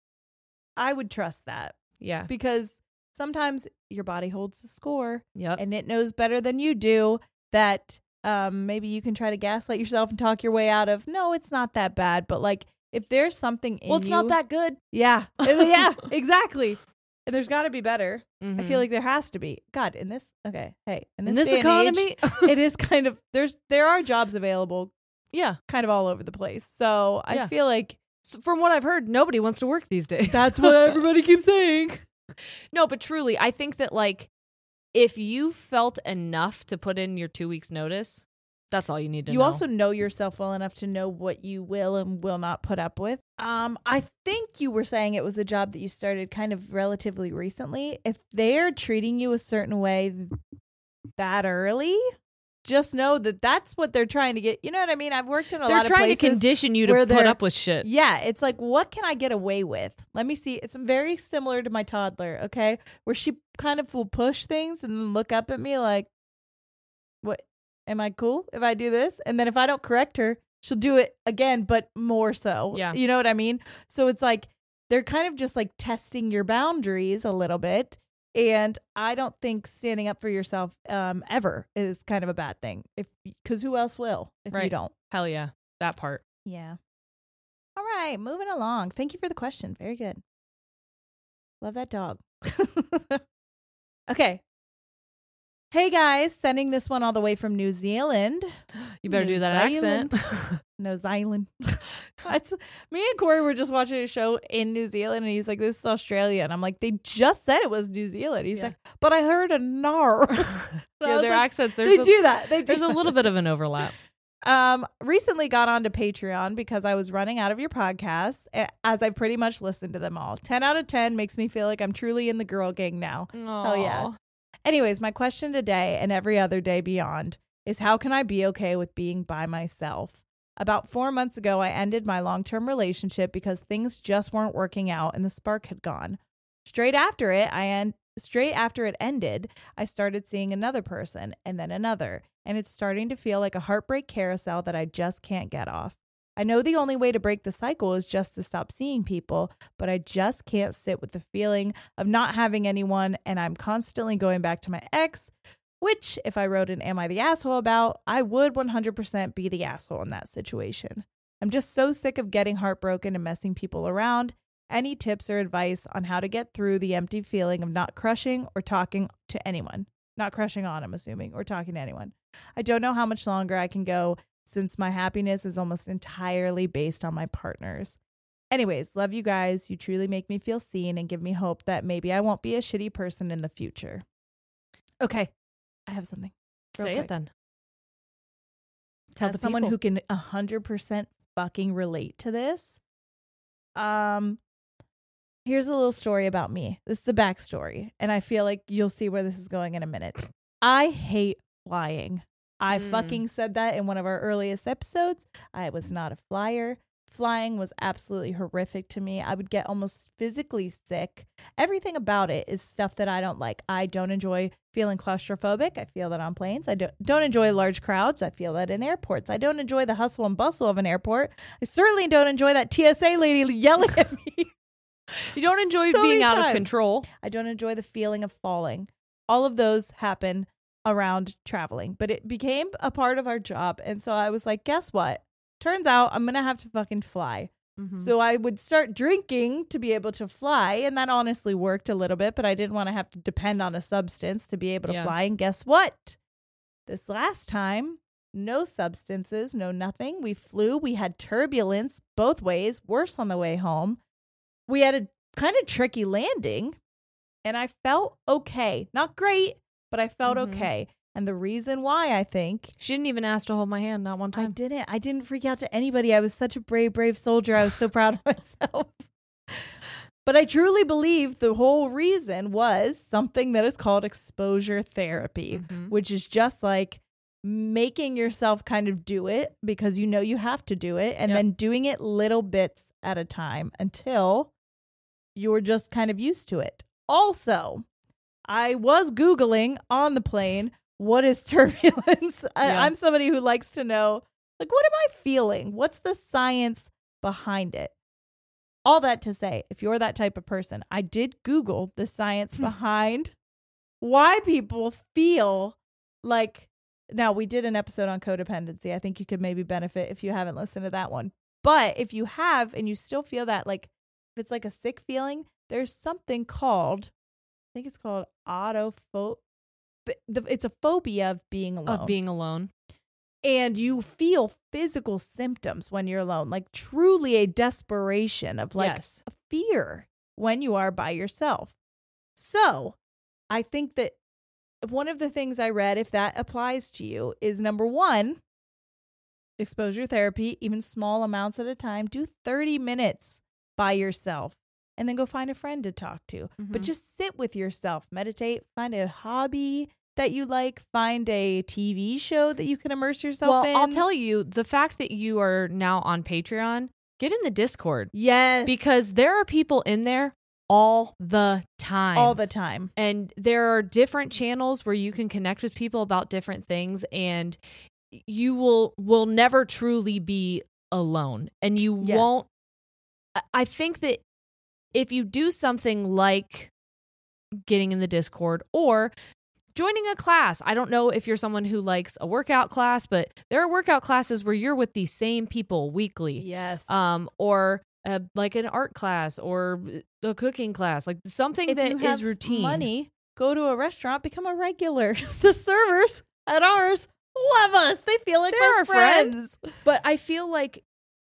I would trust that Yeah. because sometimes your body holds the score Yep. and it knows better than you do that um, maybe you can try to gaslight yourself and talk your way out of, no, it's not that bad. But like, if there's something in Well, it's you, not that good. yeah, yeah, exactly. And there's got to be better. I Mhm. feel like there has to be. God, in this, okay, hey, in this, In this day and age, economy. it is kind of there's there are jobs available, Yeah. kind of all over the place. So I Yeah. feel like So from what I've heard, nobody wants to work these days. that's what everybody keeps saying. No, but truly, I think that like if you felt enough to put in your two weeks notice, that's all you need to You know. also know yourself well enough to know what you will and will not put up with. Um, I think you were saying it was a job that you started kind of relatively recently. If they're treating you a certain way that early, just know that that's what they're trying to get. You know what I mean? I've worked in a They're lot of trying places to condition you to where put they're- up with shit. Yeah, it's like, what can I get away with? Let me see. It's very similar to my toddler, okay? Where she kind of will push things and then look up at me like, what? Am I cool if I do this? And then if I don't correct her, she'll do it again, but more so. Yeah. You know what I mean? So it's like, they're kind of just like testing your boundaries a little bit. And I don't think standing up for yourself um, ever is kind of a bad thing. If because who else will if you Right. don't? Hell yeah. That part. Yeah. All right, moving along. Thank you for the question. Very good. Love that dog. Okay. Hey guys, sending this one all the way from New Zealand. You better New do that Zealand. accent. New Zealand. That's, me and Corey were just watching a show in New Zealand, and he's like, "This is Australia," and I'm like, "They just said it was New Zealand." He's Yeah. like, "But I heard a nar." Yeah, their accents. There's They a, do that. They do There's a that. little bit of an overlap. Um, recently got onto Patreon because I was running out of your podcasts, a- as I pretty much listened to them all. ten out of ten makes me feel like I'm truly in the girl gang now. Hell yeah. Aw. Anyways, my question today and every other day beyond is, how can I be okay with being by myself? About four months ago, I ended my long-term relationship because things just weren't working out and the spark had gone. Straight after it, I end straight after it ended, I started seeing another person and then another, and it's starting to feel like a heartbreak carousel that I just can't get off. I know the only way to break the cycle is just to stop seeing people, but I just can't sit with the feeling of not having anyone, and I'm constantly going back to my ex, which if I wrote an Am I the Asshole about, I would one hundred percent be the asshole in that situation. I'm just so sick of getting heartbroken and messing people around. Any tips or advice on how to get through the empty feeling of not crushing or talking to anyone? Not crushing on, I'm assuming, or talking to anyone. I don't know how much longer I can go since my happiness is almost entirely based on my partners. Anyways, love you guys. You truly make me feel seen and give me hope that maybe I won't be a shitty person in the future. Okay, I have something. Say quick. it then. Tell As the someone people. who can one hundred percent fucking relate to this. Um, here's a little story about me. This is the backstory, and I feel like you'll see where this is going in a minute. I hate flying. I Mm. fucking said that in one of our earliest episodes. I was not a flyer. Flying was absolutely horrific to me. I would get almost physically sick. Everything about it is stuff that I don't like. I don't enjoy feeling claustrophobic. I feel that on planes. I don't, don't enjoy large crowds. I feel that in airports. I don't enjoy the hustle and bustle of an airport. I certainly don't enjoy that T S A lady yelling at me. You don't enjoy So being many out of times. control. I don't enjoy the feeling of falling. All of those happen around traveling, but it became a part of our job. And so I was like, guess what? Turns out I'm going to have to fucking fly. Mhm. So I would start drinking to be able to fly. And that honestly worked a little bit, but I didn't want to have to depend on a substance to be able to Yeah. fly. And guess what? This last time, no substances, no nothing. We flew. We had turbulence both ways, worse on the way home. We had a kind of tricky landing, and I felt okay. Not great, but I felt Mhm. okay. And the reason why, I think, She didn't even ask to hold my hand, not one I time. didn't. I didn't freak out to anybody. I was such a brave, brave soldier. I was so proud of myself. But I truly believe the whole reason was something that is called exposure therapy, Mhm. which is just like making yourself kind of do it because you know you have to do it, and Yep. then doing it little bits at a time until you're just kind of used to it. Also, I was Googling on the plane, what is turbulence? I, Yeah. I'm somebody who likes to know, like, what am I feeling? What's the science behind it? All that to say, if you're that type of person, I did Google the science behind why people feel like, now we did an episode on codependency. I think you could maybe benefit if you haven't listened to that one. But if you have and you still feel that, like, if it's like a sick feeling, there's something called, I think it's called autopho. But the, it's a phobia of being alone. Of being alone. And you feel physical symptoms when you're alone, like truly a desperation of like Yes. a fear when you are by yourself. So I think that one of the things I read, if that applies to you, is number one, exposure therapy, even small amounts at a time. Do thirty minutes by yourself and then go find a friend to talk to. But Mhm. just sit with yourself, meditate, find a hobby that you like, find a T V show that you can immerse yourself Well, in. I'll tell you, the fact that you are now on Patreon, get in the Discord. Yes. Because there are people in there all the time. all the time. And there are different channels where you can connect with people about different things, and you will will never truly be alone. And you Yes. won't. I- I think that if you do something like getting in the Discord or joining a class, I don't know if you're someone who likes a workout class, but there are workout classes where you're with the same people weekly. Yes. Um, or uh, like an art class or a cooking class, like something if that you is have routine. money, go to a restaurant, become a regular. The servers at ours love us. They feel like They're we're our friends. friends. But I feel like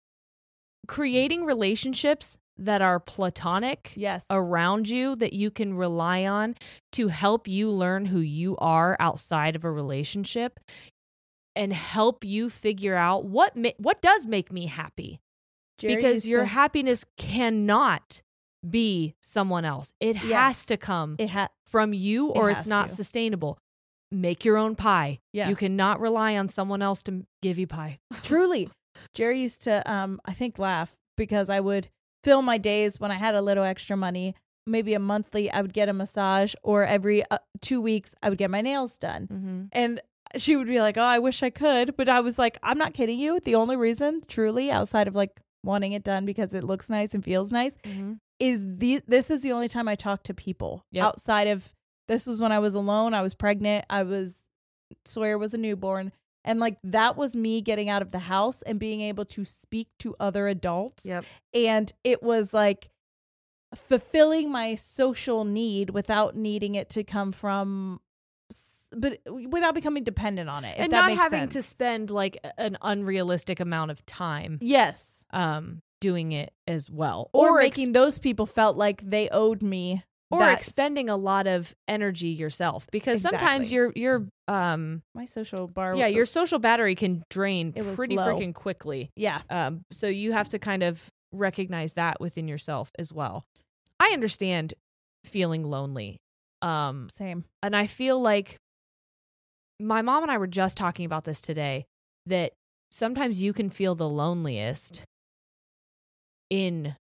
creating relationships that are platonic Yes. around you that you can rely on to help you learn who you are outside of a relationship and help you figure out what ma- what does make me happy. Jerry Because used your to- happiness cannot be someone else. It Yes. has to come it ha- from you or It it's has not to. sustainable. Make your own pie. Yes. You cannot rely on someone else to give you pie. Truly. Jerry used to, um, I think, laugh because I would fill my days when I had a little extra money maybe a monthly, I would get a massage, or every uh, two weeks, I would get my nails done. Mm-hmm. And she would be like, oh, I wish I could. But I was like, I'm not kidding you. The only reason, truly, outside of like wanting it done because it looks nice and feels nice, Mm-hmm. is the this is the only time I talk to people. Yep. Outside of, this was when I was alone. I was pregnant. I was, Sawyer was a newborn. And like that was me getting out of the house and being able to speak to other adults. Yep. And it was like fulfilling my social need without needing it to come from, but without becoming dependent on it. If And that not makes having sense. to spend like an unrealistic amount of time Yes. um, doing it as well. Or, ex- making those people felt like they owed me. or that- expending a lot of energy yourself, because sometimes Exactly. your your um my social bar. yeah your social battery can drain It was pretty low. freaking quickly. Yeah. Um, so you have to kind of recognize that within yourself as well. I understand feeling lonely. Um, Same. and I feel like my mom and I were just talking about this today, that sometimes you can feel the loneliest in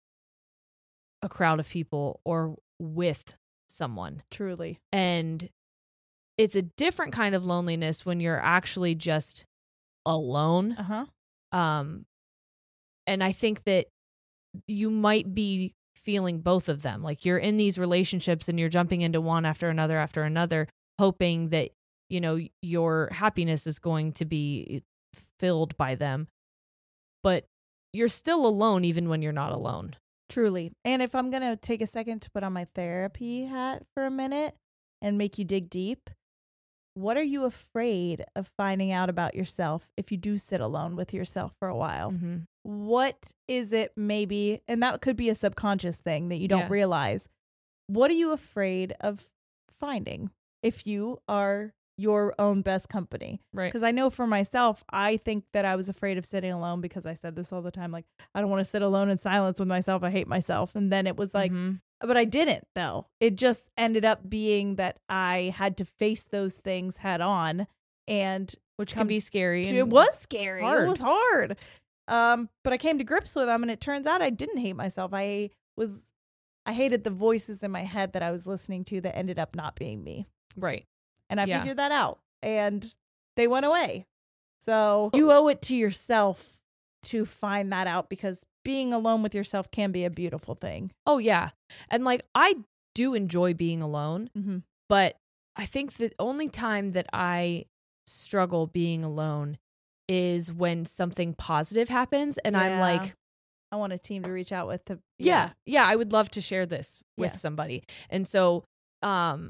a crowd of people or with someone. Truly. And it's a different kind of loneliness when you're actually just alone. Uh huh. Um, and I think that you might be feeling both of them. Like you're in these relationships and you're jumping into one after another after another, hoping that, you know, your happiness is going to be filled by them. But you're still alone even when you're not alone. Truly. And if I'm going to take a second to put on my therapy hat for a minute and make you dig deep, what are you afraid of finding out about yourself if you do sit alone with yourself for a while? Mm-hmm. What is it maybe, and that could be a subconscious thing that you don't Yeah. realize. What are you afraid of finding if you are your own best company? Right. Because I know for myself, I think that I was afraid of sitting alone because I said this all the time. Like, I don't want to sit alone in silence with myself. I hate myself. And then it was like, Mhm. but I didn't though. It just ended up being that I had to face those things head on, and Which come can be scary. to- and it was scary. hard. It was hard. Um, but I came to grips with them, and it turns out I didn't hate myself. I was, I hated the voices in my head that I was listening to that ended up not being me. Right. And I Yeah. figured that out, and they went away. So you owe it to yourself to find that out, because being alone with yourself can be a beautiful thing. Oh, yeah. And like, I do enjoy being alone, Mm-hmm. but I think the only time that I struggle being alone is when something positive happens. And I'm Yeah. like, I want a team to reach out with. To yeah, yeah, I would love to share this with Yeah. somebody. And so, um,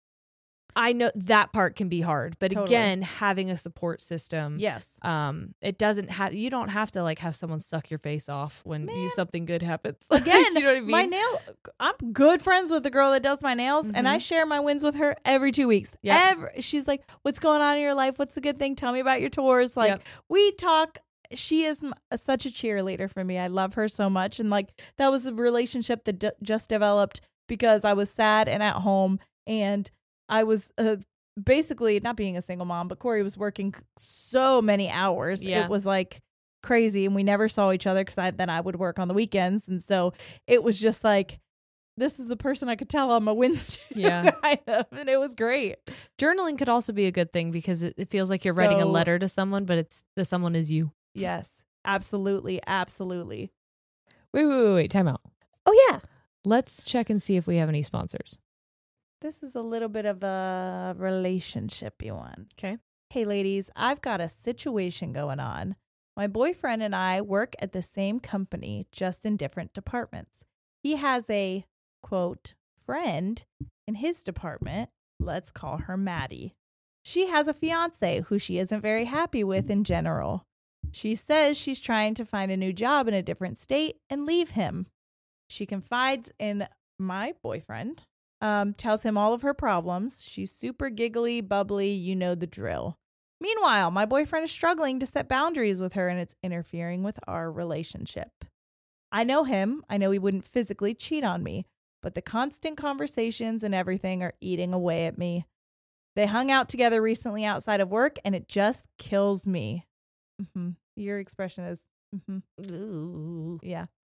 I know that part can be hard, but Totally. again, having a support system, Yes. um, it doesn't have, you don't have to like have someone suck your face off when you, Man. something good happens. Again, you know what I mean? my nail. I'm good friends with the girl that does my nails, and I Mhm. share my wins with her every two weeks. Yep. Every, she's like, "What's going on in your life? What's a good thing? Tell me about your tours." Like Yep. we talk. She is m- such a cheerleader for me. I love her so much, and like that was a relationship that d- just developed because I was sad and at home, and I was uh, basically not being a single mom, but Corey was working so many hours. Yeah. It was like crazy, and we never saw each other because I then I would work on the weekends, and so it was just like, this is the person I could tell on my wins to, Yeah. kind of, and it was great. Journaling could also be a good thing because it, it feels like you're writing a So- letter to someone, but it's the someone is you. Yes, absolutely, absolutely. Wait, wait, wait, wait. Time out. Oh yeah, Let's check and see if we have any sponsors. this is a little bit of a relationship-y one. Okay. Hey ladies, I've got a situation going on. My boyfriend and I work at the same company, just in different departments. He has a, quote, friend in his department. Let's call her Maddie. She has a fiance who she isn't very happy with in general. She says she's trying to find a new job in a different state and leave him. She confides in my boyfriend, um, tells him all of her problems. She's super giggly, bubbly, you know the drill. Meanwhile, my boyfriend is struggling to set boundaries with her, and it's interfering with our relationship. I know him. I know he wouldn't physically cheat on me, but the constant conversations and everything are eating away at me. They hung out together recently outside of work, and it just kills me. Mm-hmm. Your expression is, mm-hmm. Ooh. Yeah.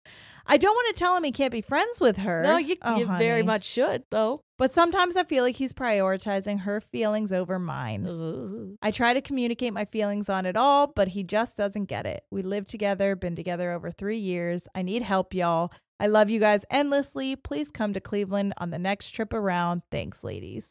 I don't want to tell him he can't be friends with her. No, you, Oh, you very honey. much should, though. But sometimes I feel like he's prioritizing her feelings over mine. Ugh. I try to communicate my feelings on it all, but he just doesn't get it. We live together, been together over three years. I need help, y'all. I love you guys endlessly. Please come to Cleveland on the next trip around. Thanks, ladies.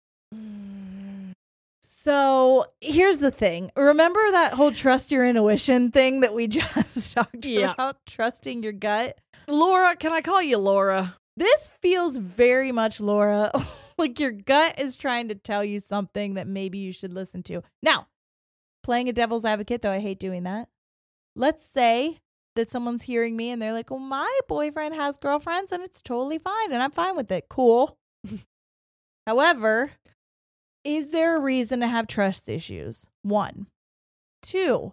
So here's the thing. Remember that whole trust your intuition thing that we just talked Yeah. about? Trusting your gut? Laura, can I call you Laura? This feels very much, Laura, like your gut is trying to tell you something that maybe you should listen to. Now, playing a devil's advocate, though I hate doing that. Let's say that someone's hearing me and they're like, well, my boyfriend has girlfriends and it's totally fine and I'm fine with it. Cool. However, is there a reason to have trust issues? One. Two,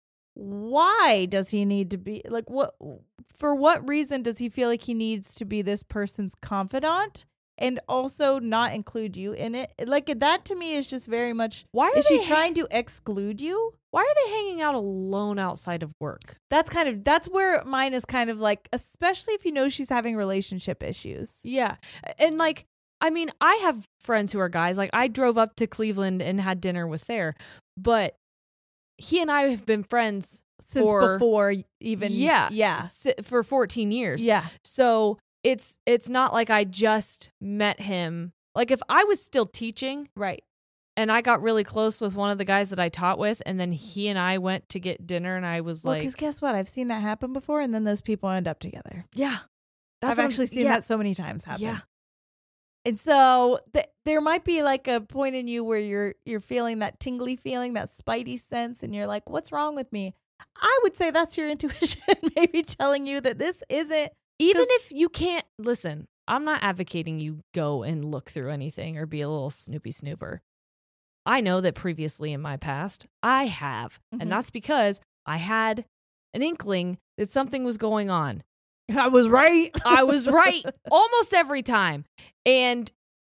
why does he need to be like what for what reason does he feel like he needs to be this person's confidant and also not include you in it? Like that to me is just very much Why are is they she trying to exclude you? Why are they hanging out alone outside of work? That's kind of that's where mine is kind of like, especially if you know she's having relationship issues. Yeah. And like, I mean, I have friends who are guys. Like, I drove up to Cleveland and had dinner with Thayer, but he and I have been friends Since for, before even yeah, yeah. si- for fourteen years. Yeah. So it's it's not like I just met him. Like, if I was still teaching Right. and I got really close with one of the guys that I taught with, and then he and I went to get dinner, and I was Well, like, because guess what? I've seen that happen before, and then those people end up together. yeah, I've what I'm- actually seen yeah, that so many times happen. Yeah. And so th- there might be like a point in you where you're you're feeling that tingly feeling, that spidey sense, and you're like, what's wrong with me? I would say that's your intuition maybe telling you that this isn't. Even 'Cause- if you can't listen, I'm not advocating you go and look through anything or be a little snoopy snooper. I know that previously in my past, I have. Mhm. And that's because I had an inkling that something was going on. I was right. I was right almost every time. And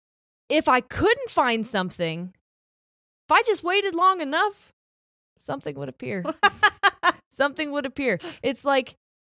if I couldn't find something, if I just waited long enough, something would appear. Something would appear. It's like,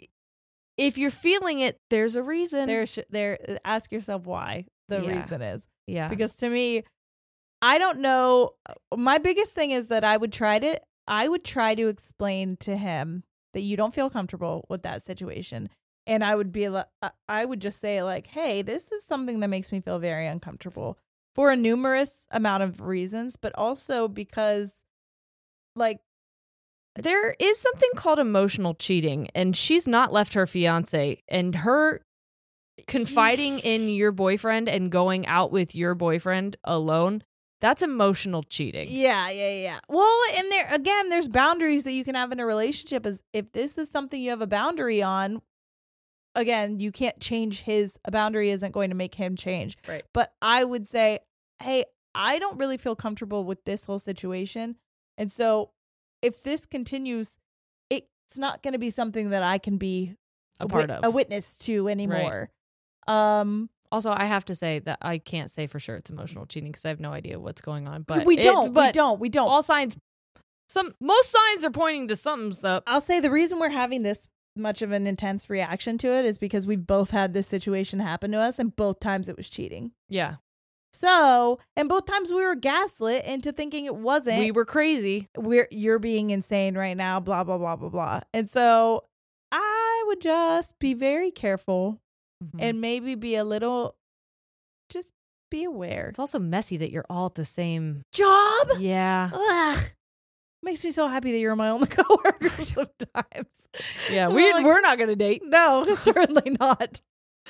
if you're feeling it, there's a reason. there, sh- there. Ask yourself why the Yeah. reason is. yeah. Because to me, I don't know. My biggest thing is that I would try to, I would try to explain to him that you don't feel comfortable with that situation. And I would be like, I would just say like, hey, this is something that makes me feel very uncomfortable for a numerous amount of reasons, but also because like, There is something called emotional cheating, and she's not left her fiance, and her confiding in your boyfriend and going out with your boyfriend alone, that's emotional cheating. yeah, yeah, yeah. Well, and there, again, there's boundaries that you can have in a relationship. Is if this is something you have a boundary on, again, you can't change his, a boundary isn't going to make him change. Right. But I would say, hey, I don't really feel comfortable with this whole situation. And so if this continues, it's not going to be something that I can be A wit- part of. a witness to anymore. Um, Also, I have to say that I can't say for sure it's emotional cheating because I have no idea what's going on. But we it- don't, we but don't, we don't. all signs, some most signs are pointing to something's up. I'll say the reason we're having this much of an intense reaction to it is because we've both had this situation happen to us, and both times it was cheating. Yeah, So, and both times we were gaslit into thinking it wasn't. we were crazy. We're you're being insane right now, blah blah blah blah blah. And so, I would just be very careful Mhm. and maybe be a little, just be aware. It's also messy that you're all at the same. Job. Yeah, Ugh. Makes me so happy that you're my only coworker sometimes. yeah. I'm We like, we're not gonna date. No, certainly not.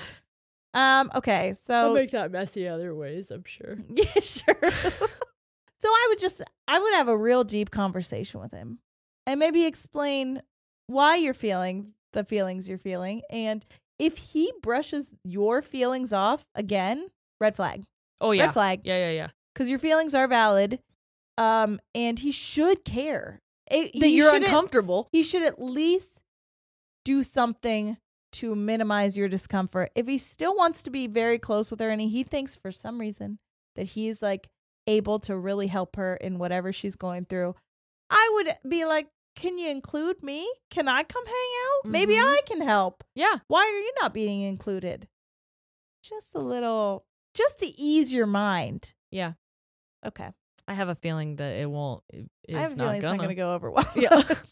Um. Okay. So that messy other ways, I'm sure. yeah, sure. So I would just, I would have a real deep conversation with him, and maybe explain why you're feeling the feelings you're feeling, and if he brushes your feelings off again, red flag, Oh yeah, red flag, yeah, yeah, yeah. because your feelings are valid. Um, and he should care It- That he you're shouldn't- uncomfortable. He should at least do something to minimize your discomfort. If he still wants to be very close with her and he thinks for some reason that he's like able to really help her in whatever she's going through, I would be like, can you include me? Can I come hang out? Maybe Mhm. I can help. Yeah. Why are you not being included? Just a little, just to ease your mind. Yeah. Okay. I have a feeling that it won't. It, it's I have a not feeling gonna. it's not going to go over well. Yeah.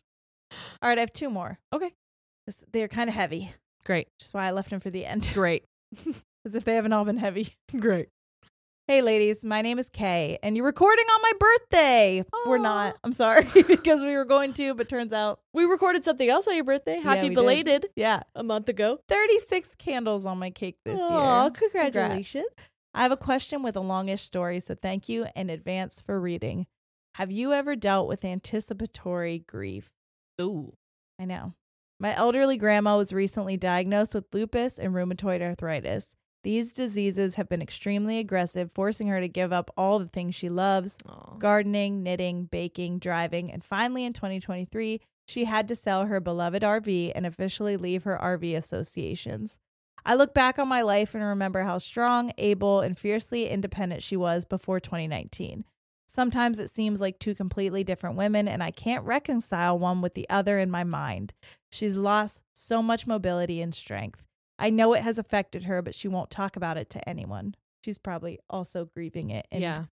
All right, I have two more. Okay. This, they're kind of heavy, Great. which is why I left them for the end. Great. As if they haven't all been heavy. Great. Hey, ladies, my name is Kay, and you're recording on my birthday. We're Aw. not. I'm sorry, because we were going to, but turns out, We recorded something else on your birthday. Yeah, Happy we did. belated. yeah, A month ago. thirty-six candles on my cake this Aw, year. congratulations. I have a question with a longish story, so thank you in advance for reading. Have you ever dealt with anticipatory grief? Ooh. I know. My elderly grandma was recently diagnosed with lupus and rheumatoid arthritis. These diseases have been extremely aggressive, forcing her to give up all the things she loves: Aw. gardening, knitting, baking, driving, and finally in twenty twenty-three, she had to sell her beloved R V and officially leave her R V associations. I look back on my life and remember how strong, able, and fiercely independent she was before twenty nineteen. Sometimes it seems like two completely different women, and I can't reconcile one with the other in my mind. She's lost so much mobility and strength. I know it has affected her, but she won't talk about it to anyone. She's probably also grieving it. And, Yeah.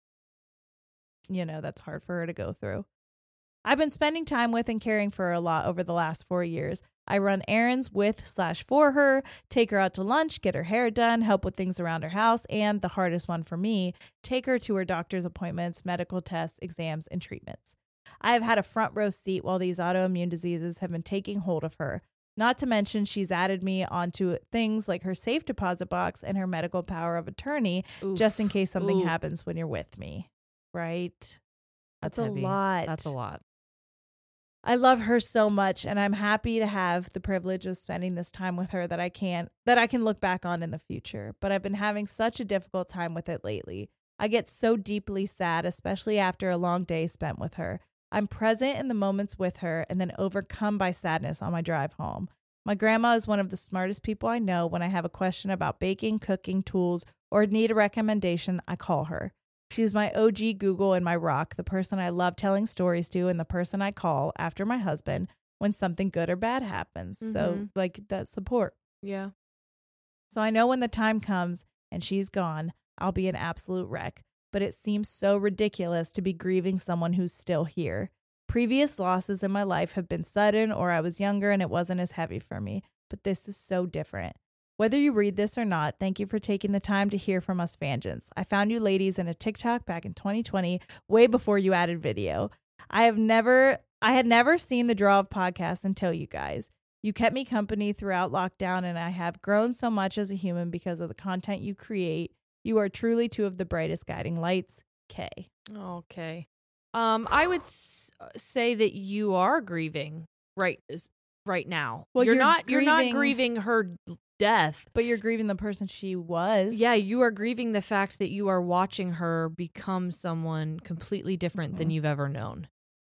you know, that's hard for her to go through. I've been spending time with and caring for her a lot over the last four years. I run errands with slash for her, take her out to lunch, get her hair done, help with things around her house, and the hardest one for me, take her to her doctor's appointments, medical tests, exams, and treatments. I have had a front row seat while these autoimmune diseases have been taking hold of her. Not to mention, she's added me onto things like her safe deposit box and her medical power of attorney, Oof. just in case something Oof. happens when you're with me. Right? That's, That's a heavy. lot. That's a lot. I love her so much, and I'm happy to have the privilege of spending this time with her that I can that I can look back on in the future. But I've been having such a difficult time with it lately. I get so deeply sad, especially after a long day spent with her. I'm present in the moments with her and then overcome by sadness on my drive home. My grandma is one of the smartest people I know. When I have a question about baking, cooking, tools, or need a recommendation, I call her. She's my O G Google and my rock, the person I love telling stories to, and the person I call after my husband when something good or bad happens. So, Mhm. like, that support. Yeah. So I know when the time comes and she's gone, I'll be an absolute wreck. But it seems so ridiculous to be grieving someone who's still here. Previous losses in my life have been sudden, or I was younger and it wasn't as heavy for me. But this is so different. Whether you read this or not, thank you for taking the time to hear from us Fangents. I found you ladies in a TikTok back in twenty twenty, way before you added video. I have never, I had never seen the draw of podcasts until you guys. You kept me company throughout lockdown, and I have grown so much as a human because of the content you create. You are truly two of the brightest guiding lights. Kay. Okay. Um, I would s- say that you are grieving right is- right now. Well, you're, you're not. You're not grieving- grieving her death. But you're grieving the person she was. Yeah, you are grieving the fact that you are watching her become someone completely different than Mhm. you've ever known,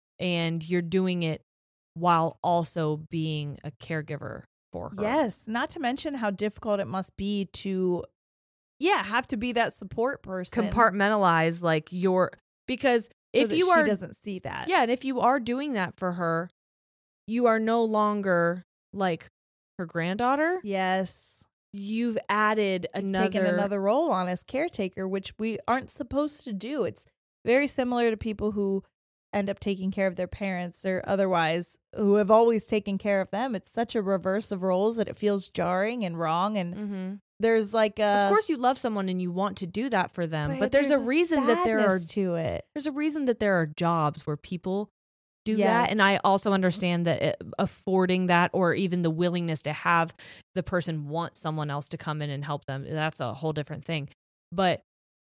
and you're doing it while also being a caregiver for her. Yes. Not to mention how difficult it must be to, yeah, have to be that support person. Compartmentalize like your because so if that you she are doesn't see that. yeah, and if you are doing that for her, you are no longer like her granddaughter. Yes. You've added You've another taken another role on as caretaker, which we aren't supposed to do. It's very similar to people who end up taking care of their parents or otherwise who have always taken care of them. It's such a reverse of roles that it feels jarring and wrong. And hmm there's like a, Of course, you love someone and you want to do that for them, but, but there's, a reason that there are sadness to it. there's a reason that there are jobs where people do Yes. that, and I also understand that it, affording that or even the willingness to have the person want someone else to come in and help them, that's a whole different thing. But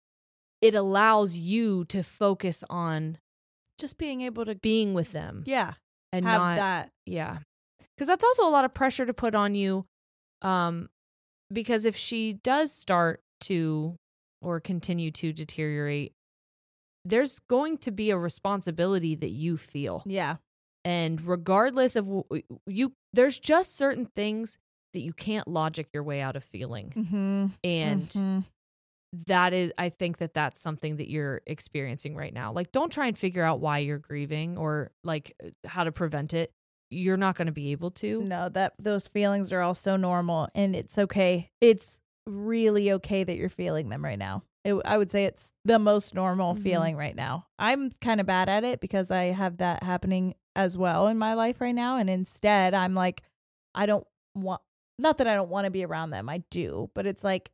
it allows you to focus on Just being able to, being with them yeah, and have not that. yeah, because that's also a lot of pressure to put on you. Um, because if she does start to or continue to deteriorate, there's going to be a responsibility that you feel. Yeah. And regardless of w- you, there's just certain things that you can't logic your way out of feeling. Mm-hmm. And Mm-hmm. that is, I think that that's something that you're experiencing right now. Like, don't try and figure out why you're grieving or like how to prevent it. You're not going to be able to. No, that those feelings are all so normal, and it's okay. It's really okay that you're feeling them right now. It, I would say it's the most normal Mhm. feeling right now. I'm kind of bad at it because I have that happening as well in my life right now. And instead, I'm like, I don't want, not that I don't want to be around them. I do, but it's like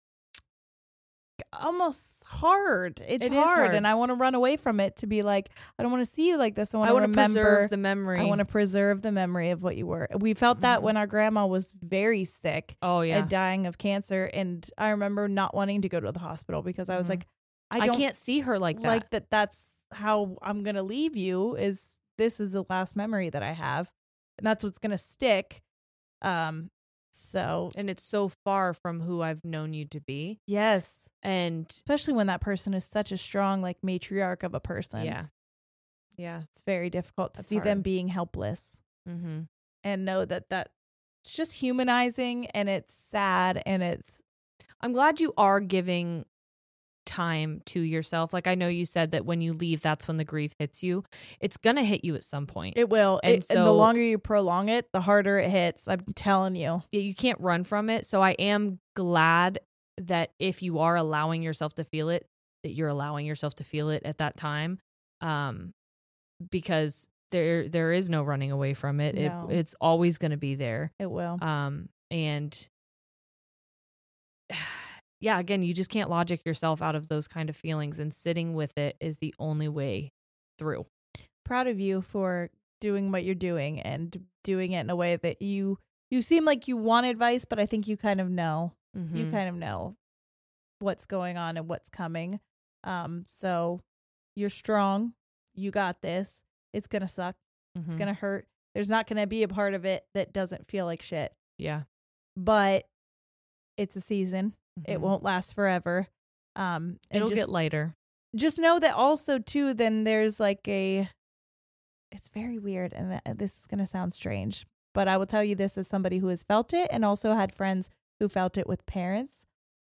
almost hard. It's It is hard, hard. and I want to run away from it to be like, I don't want to see you like this. I want I to want to remember preserve the memory. I want to preserve the memory of what you were. We felt that Mhm. when our grandma was very sick Oh yeah. and dying of cancer. And I remember not wanting to go to the hospital because I was Mhm. like, I I, don't can't see her like that. like that. That's how I'm going to leave you, is this is the last memory that I have. And that's what's going to stick. Um, so And it's so far from who I've known you to be. yes, And especially when that person is such a strong, like matriarch of a person. yeah. Yeah. It's very difficult to That's see them hard. being helpless. Mm-hmm. And know that that it's just humanizing, and it's sad, and it's I'm glad you are giving time to yourself. Like, I know you said that when you leave, that's when the grief hits you. It's going to hit you at some point. it will. And It- and the so- longer you prolong it, the harder it hits. I'm telling you. Yeah, you can't run from it. So I am glad that if you are allowing yourself to feel it, that you're allowing yourself to feel it at that time. Um, because there there is no running away from it. No. It it's always going to be there. It will. Um, and yeah, again, you just can't logic yourself out of those kind of feelings, and sitting with it is the only way through. Proud of you for doing what you're doing and doing it in a way that you you seem like you want advice, but I think you kind of know. You Mhm. kind of know what's going on and what's coming. Um, so you're strong. You got this. It's gonna suck. It's Mhm. gonna hurt. There's not gonna be a part of it that doesn't feel like shit. Yeah. But it's a season. It Mhm. won't last forever. Um, and It'll just, get lighter. just know that also too. Then there's like a. It's very weird, and th- this is gonna sound strange, but I will tell you this as somebody who has felt it and also had friends who felt it with parents.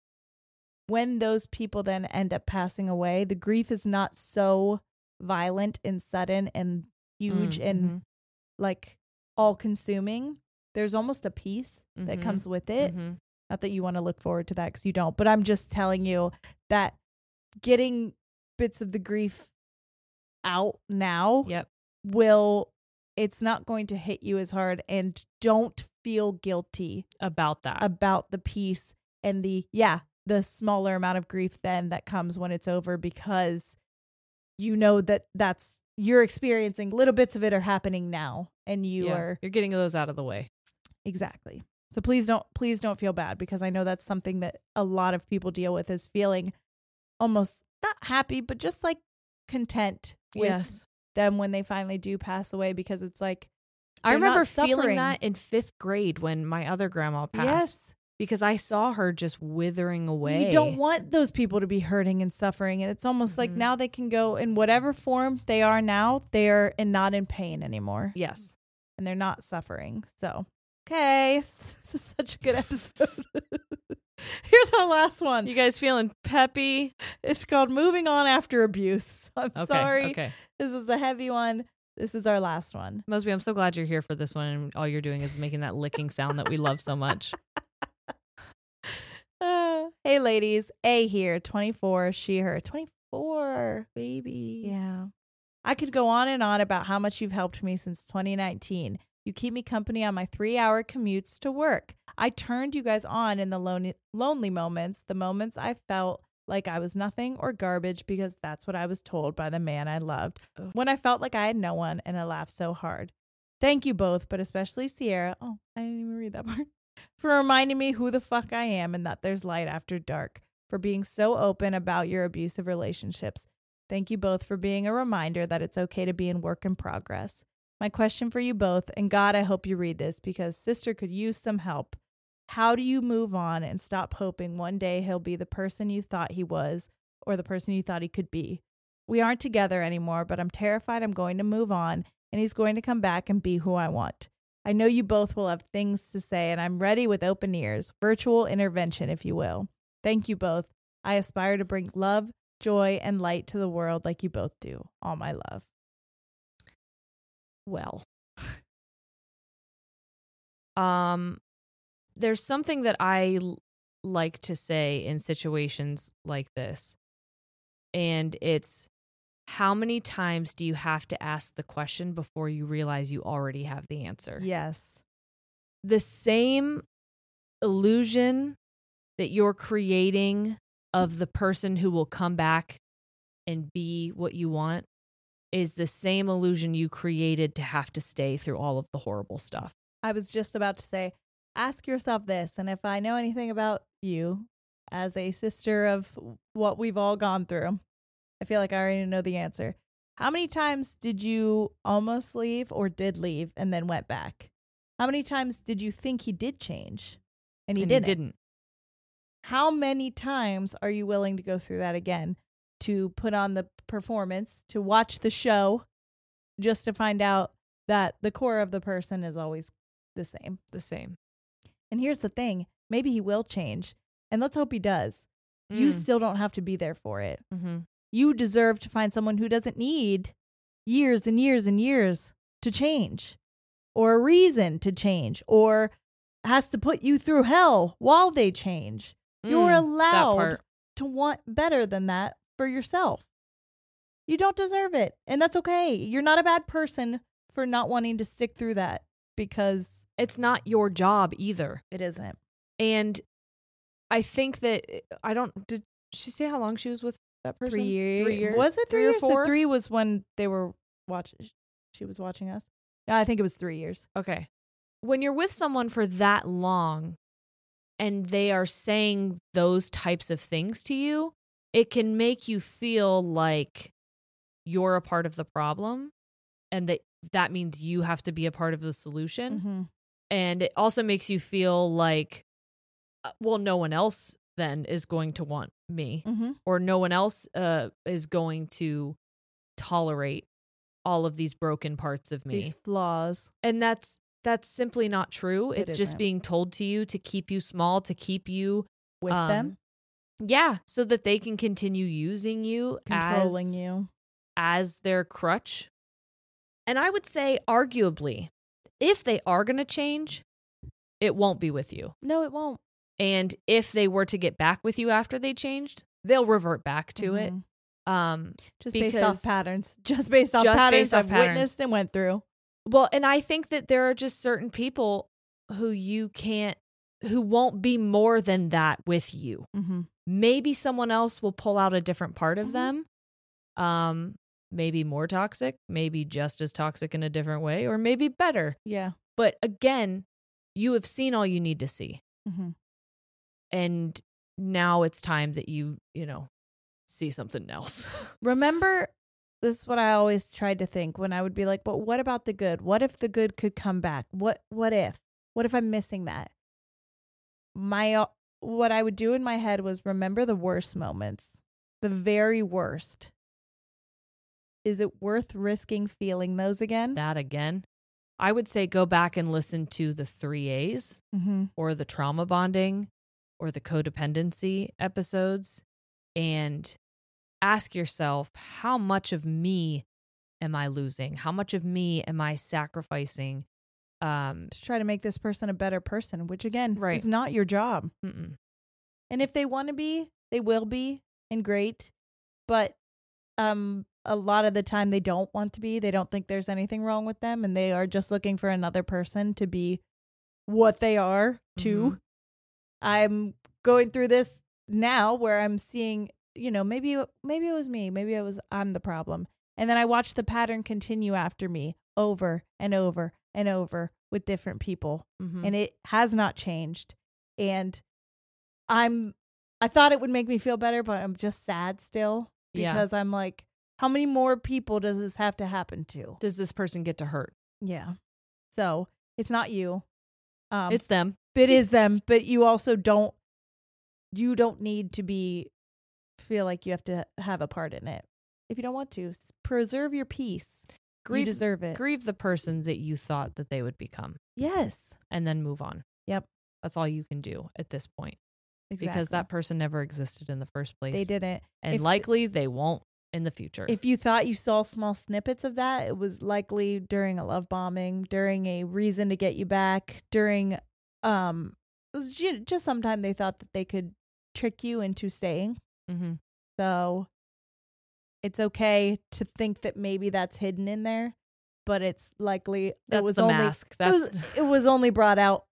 When those people then end up passing away, the grief is not so violent and sudden and huge Mm, and mhm. like all consuming. There's almost a peace that Mhm. comes with it. Mhm. Not that you want to look forward to that because you don't, but I'm just telling you that getting bits of the grief out now Yep. will, it's not going to hit you as hard, and don't feel guilty About that. about the peace and the, yeah, the smaller amount of grief then that comes when it's over, because you know that that's, you're experiencing little bits of it are happening now, and you Yeah, are You're getting those out of the way. exactly. So please don't, please don't feel bad, because I know that's something that a lot of people deal with, is feeling almost not happy, but just like content with Yes. them when they finally do pass away, because it's like, I they're not remember feeling suffering. that in fifth grade when my other grandma passed. yes, Because I saw her just withering away. you don't want those people to be hurting and suffering, and it's almost like Mhm. now they can go in whatever form they are now, they are and not in pain anymore, Yes. and they're not suffering. So, okay, this is such a good episode. Here's our last one. You guys feeling peppy? It's called Moving On After Abuse. I'm Okay. sorry. Okay. This is a heavy one. This is our last one. Mosby, I'm so glad you're here for this one, and all you're doing is making that licking sound that we love so much. Uh, hey, ladies. A here, twenty-four, she, her. twenty-four. Baby. Yeah. I could go on and on about how much you've helped me since twenty nineteen. You keep me company on my three-hour commutes to work. I turned you guys on in the lonely, lonely moments, the moments I felt like I was nothing or garbage, because that's what I was told by the man I loved. Ugh. When I felt like I had no one, and I laughed so hard. Thank you both, but especially Sierra. Oh, I didn't even read that part. For reminding me who the fuck I am and that there's light after dark. For being so open about your abusive relationships. Thank you both for being a reminder that it's okay to be in work in progress. My question for you both, and God, I hope you read this because sister could use some help. How do you move on and stop hoping one day he'll be the person you thought he was or the person you thought he could be? We aren't together anymore, but I'm terrified I'm going to move on and he's going to come back and be who I want. I know you both will have things to say, and I'm ready with open ears. Virtual intervention, if you will. Thank you both. I aspire to bring love, joy, and light to the world like you both do. All my love. Well, um, there's something that I l- like to say in situations like this, and it's how many times do you have to ask the question before you realize you already have the answer? Yes. The same illusion that you're creating of the person who will come back and be what you want is the same illusion you created to have to stay through all of the horrible stuff. I was just about to say, ask yourself this, and if I know anything about you as a sister of what we've all gone through, I feel like I already know the answer. How many times did you almost leave or did leave and then went back? How many times did you think he did change and he and didn't? He didn't. How many times are you willing to go through that again, to put on the performance, to watch the show, just to find out that the core of the person is always the same? The same. And here's the thing. Maybe he will change. And let's hope he does. Mm. You still don't have to be there for it. Mm-hmm. You deserve to find someone who doesn't need years and years and years to change, or a reason to change, or has to put you through hell while they change. Mm, You're allowed to want better than that for yourself. You don't deserve it. And that's okay. You're not a bad person for not wanting to stick through that, because it's not your job either. It isn't. And I think that I don't, did she say how long she was with that person? Three years. Three years. Was it three, three or years? four? So three was when they were watching. She was watching us. No, I think it was three years. Okay. When you're with someone for that long and they are saying those types of things to you, it can make you feel like you're a part of the problem, and that that means you have to be a part of the solution. Mm-hmm. And it also makes you feel like, well, no one else then is going to want me, mm-hmm. or no one else uh, is going to tolerate all of these broken parts of me, these flaws. And that's that's simply not true. It it's isn't. just being told to you to keep you small, to keep you with um, them. Yeah, so that they can continue using you, controlling as, you as their crutch. And I would say, arguably, if they are going to change, it won't be with you. No, it won't. And if they were to get back with you after they changed, they'll revert back to mm-hmm. it. Um, just based off patterns. Just based off just patterns based off I've patterns. witnessed and went through. Well, and I think that there are just certain people who you can't, who won't be more than that with you. Mm-hmm. Maybe someone else will pull out a different part of mm-hmm. them. Um, maybe more toxic, maybe just as toxic in a different way, or maybe better. Yeah. But again, you have seen all you need to see. Mm-hmm. And now it's time that you, you know, see something else. Remember, this is what I always tried to think when I would be like, but what about the good? What if the good could come back? What, what if? What if I'm missing that? My, uh, what I would do in my head was remember the worst moments, the very worst. Is it worth risking feeling those again? That again? I would say go back and listen to the three A's mm-hmm. or the trauma bonding or the codependency episodes, and ask yourself, how much of me am I losing? How much of me am I sacrificing? Um, to try to make this person a better person, which again right. is not your job. Mm-mm. And if they want to be, they will be, and great. But um, a lot of the time they don't want to be. They don't think there's anything wrong with them, and they are just looking for another person to be what they are too. Mm-hmm. I'm going through this now where I'm seeing, you know, maybe maybe it was me, maybe it was I'm the problem, and then I watch the pattern continue after me over and over and over with different people, mm-hmm. and it has not changed. And I'm I thought it would make me feel better, but I'm just sad still because yeah. I'm like, how many more people does this have to happen to? Does this person get to hurt? Yeah. So it's not you. Um, it's them. It is them. But you also don't, you don't need to be, feel like you have to have a part in it. If you don't want to, preserve your peace. Grieve, you deserve it. Grieve the person that you thought that they would become. Yes. And then move on. Yep. That's all you can do at this point. Exactly. because that person never existed in the first place. They didn't. And If- likely they won't in the future. If you thought you saw small snippets of that, it was likely during a love bombing, during a reason to get you back, during um it was ju- just sometime they thought that they could trick you into staying. mm-hmm. So it's okay to think that maybe that's hidden in there, but it's likely That's it was the only mask. it That's was, it was only brought out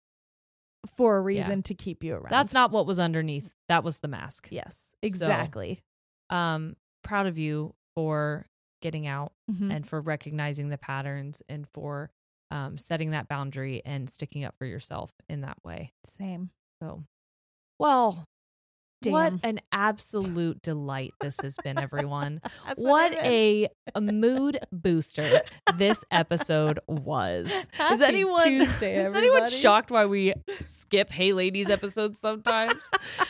for a reason to keep you around. that's not what was underneath. That was the mask. yes, exactly. Um, proud of you for getting out Mhm. and for recognizing the patterns and for um, setting that boundary and sticking up for yourself in that way. Same. So, well, what Damn. an absolute delight this has been, everyone. That's What I meant. a, a mood booster this episode was. Is Happy anyone Tuesday, is anyone everybody. shocked why we skip Hey Ladies episodes sometimes?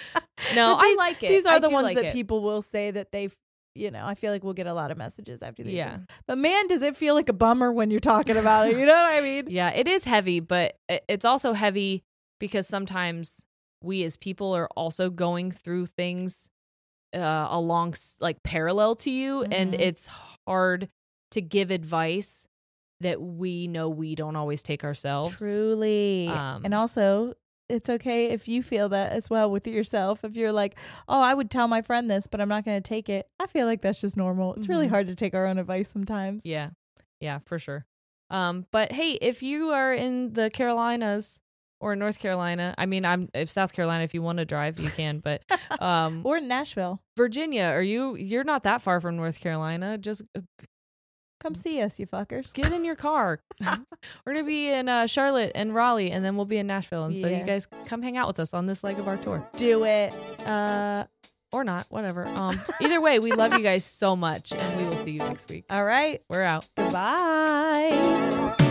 No, But these- I like it. These are I the do ones like that it. people will say that they've, you know, I feel like we'll get a lot of messages after these. Yeah. But man, does it feel like a bummer when you're talking about it. You know what I mean? Yeah, it is heavy, but i- it's also heavy because sometimes we as people are also going through things uh, along, s- like parallel to you, and Mhm. it's hard to give advice that we know we don't always take ourselves. Truly. Um, and also, it's okay if you feel that as well with yourself. If you're like, oh, I would tell my friend this, but I'm not going to take it. I feel like that's just normal. It's really Mhm. hard to take our own advice sometimes. Yeah, yeah, for sure. Um, but hey, if you are in the Carolinas or North Carolina, I mean, I'm if South Carolina, if you want to drive, you can. But um, Or in Nashville. Virginia, are you? You're not that far from North Carolina. Just uh, Come see us, you fuckers. get in your car. We're gonna be in uh, Charlotte and Raleigh, and then we'll be in Nashville. And so Yeah. you guys come hang out with us on this leg of our tour, Do it. uh, or not, whatever. Um, either way, we love you guys so much, and we will see you next week. All right. We're out. Goodbye.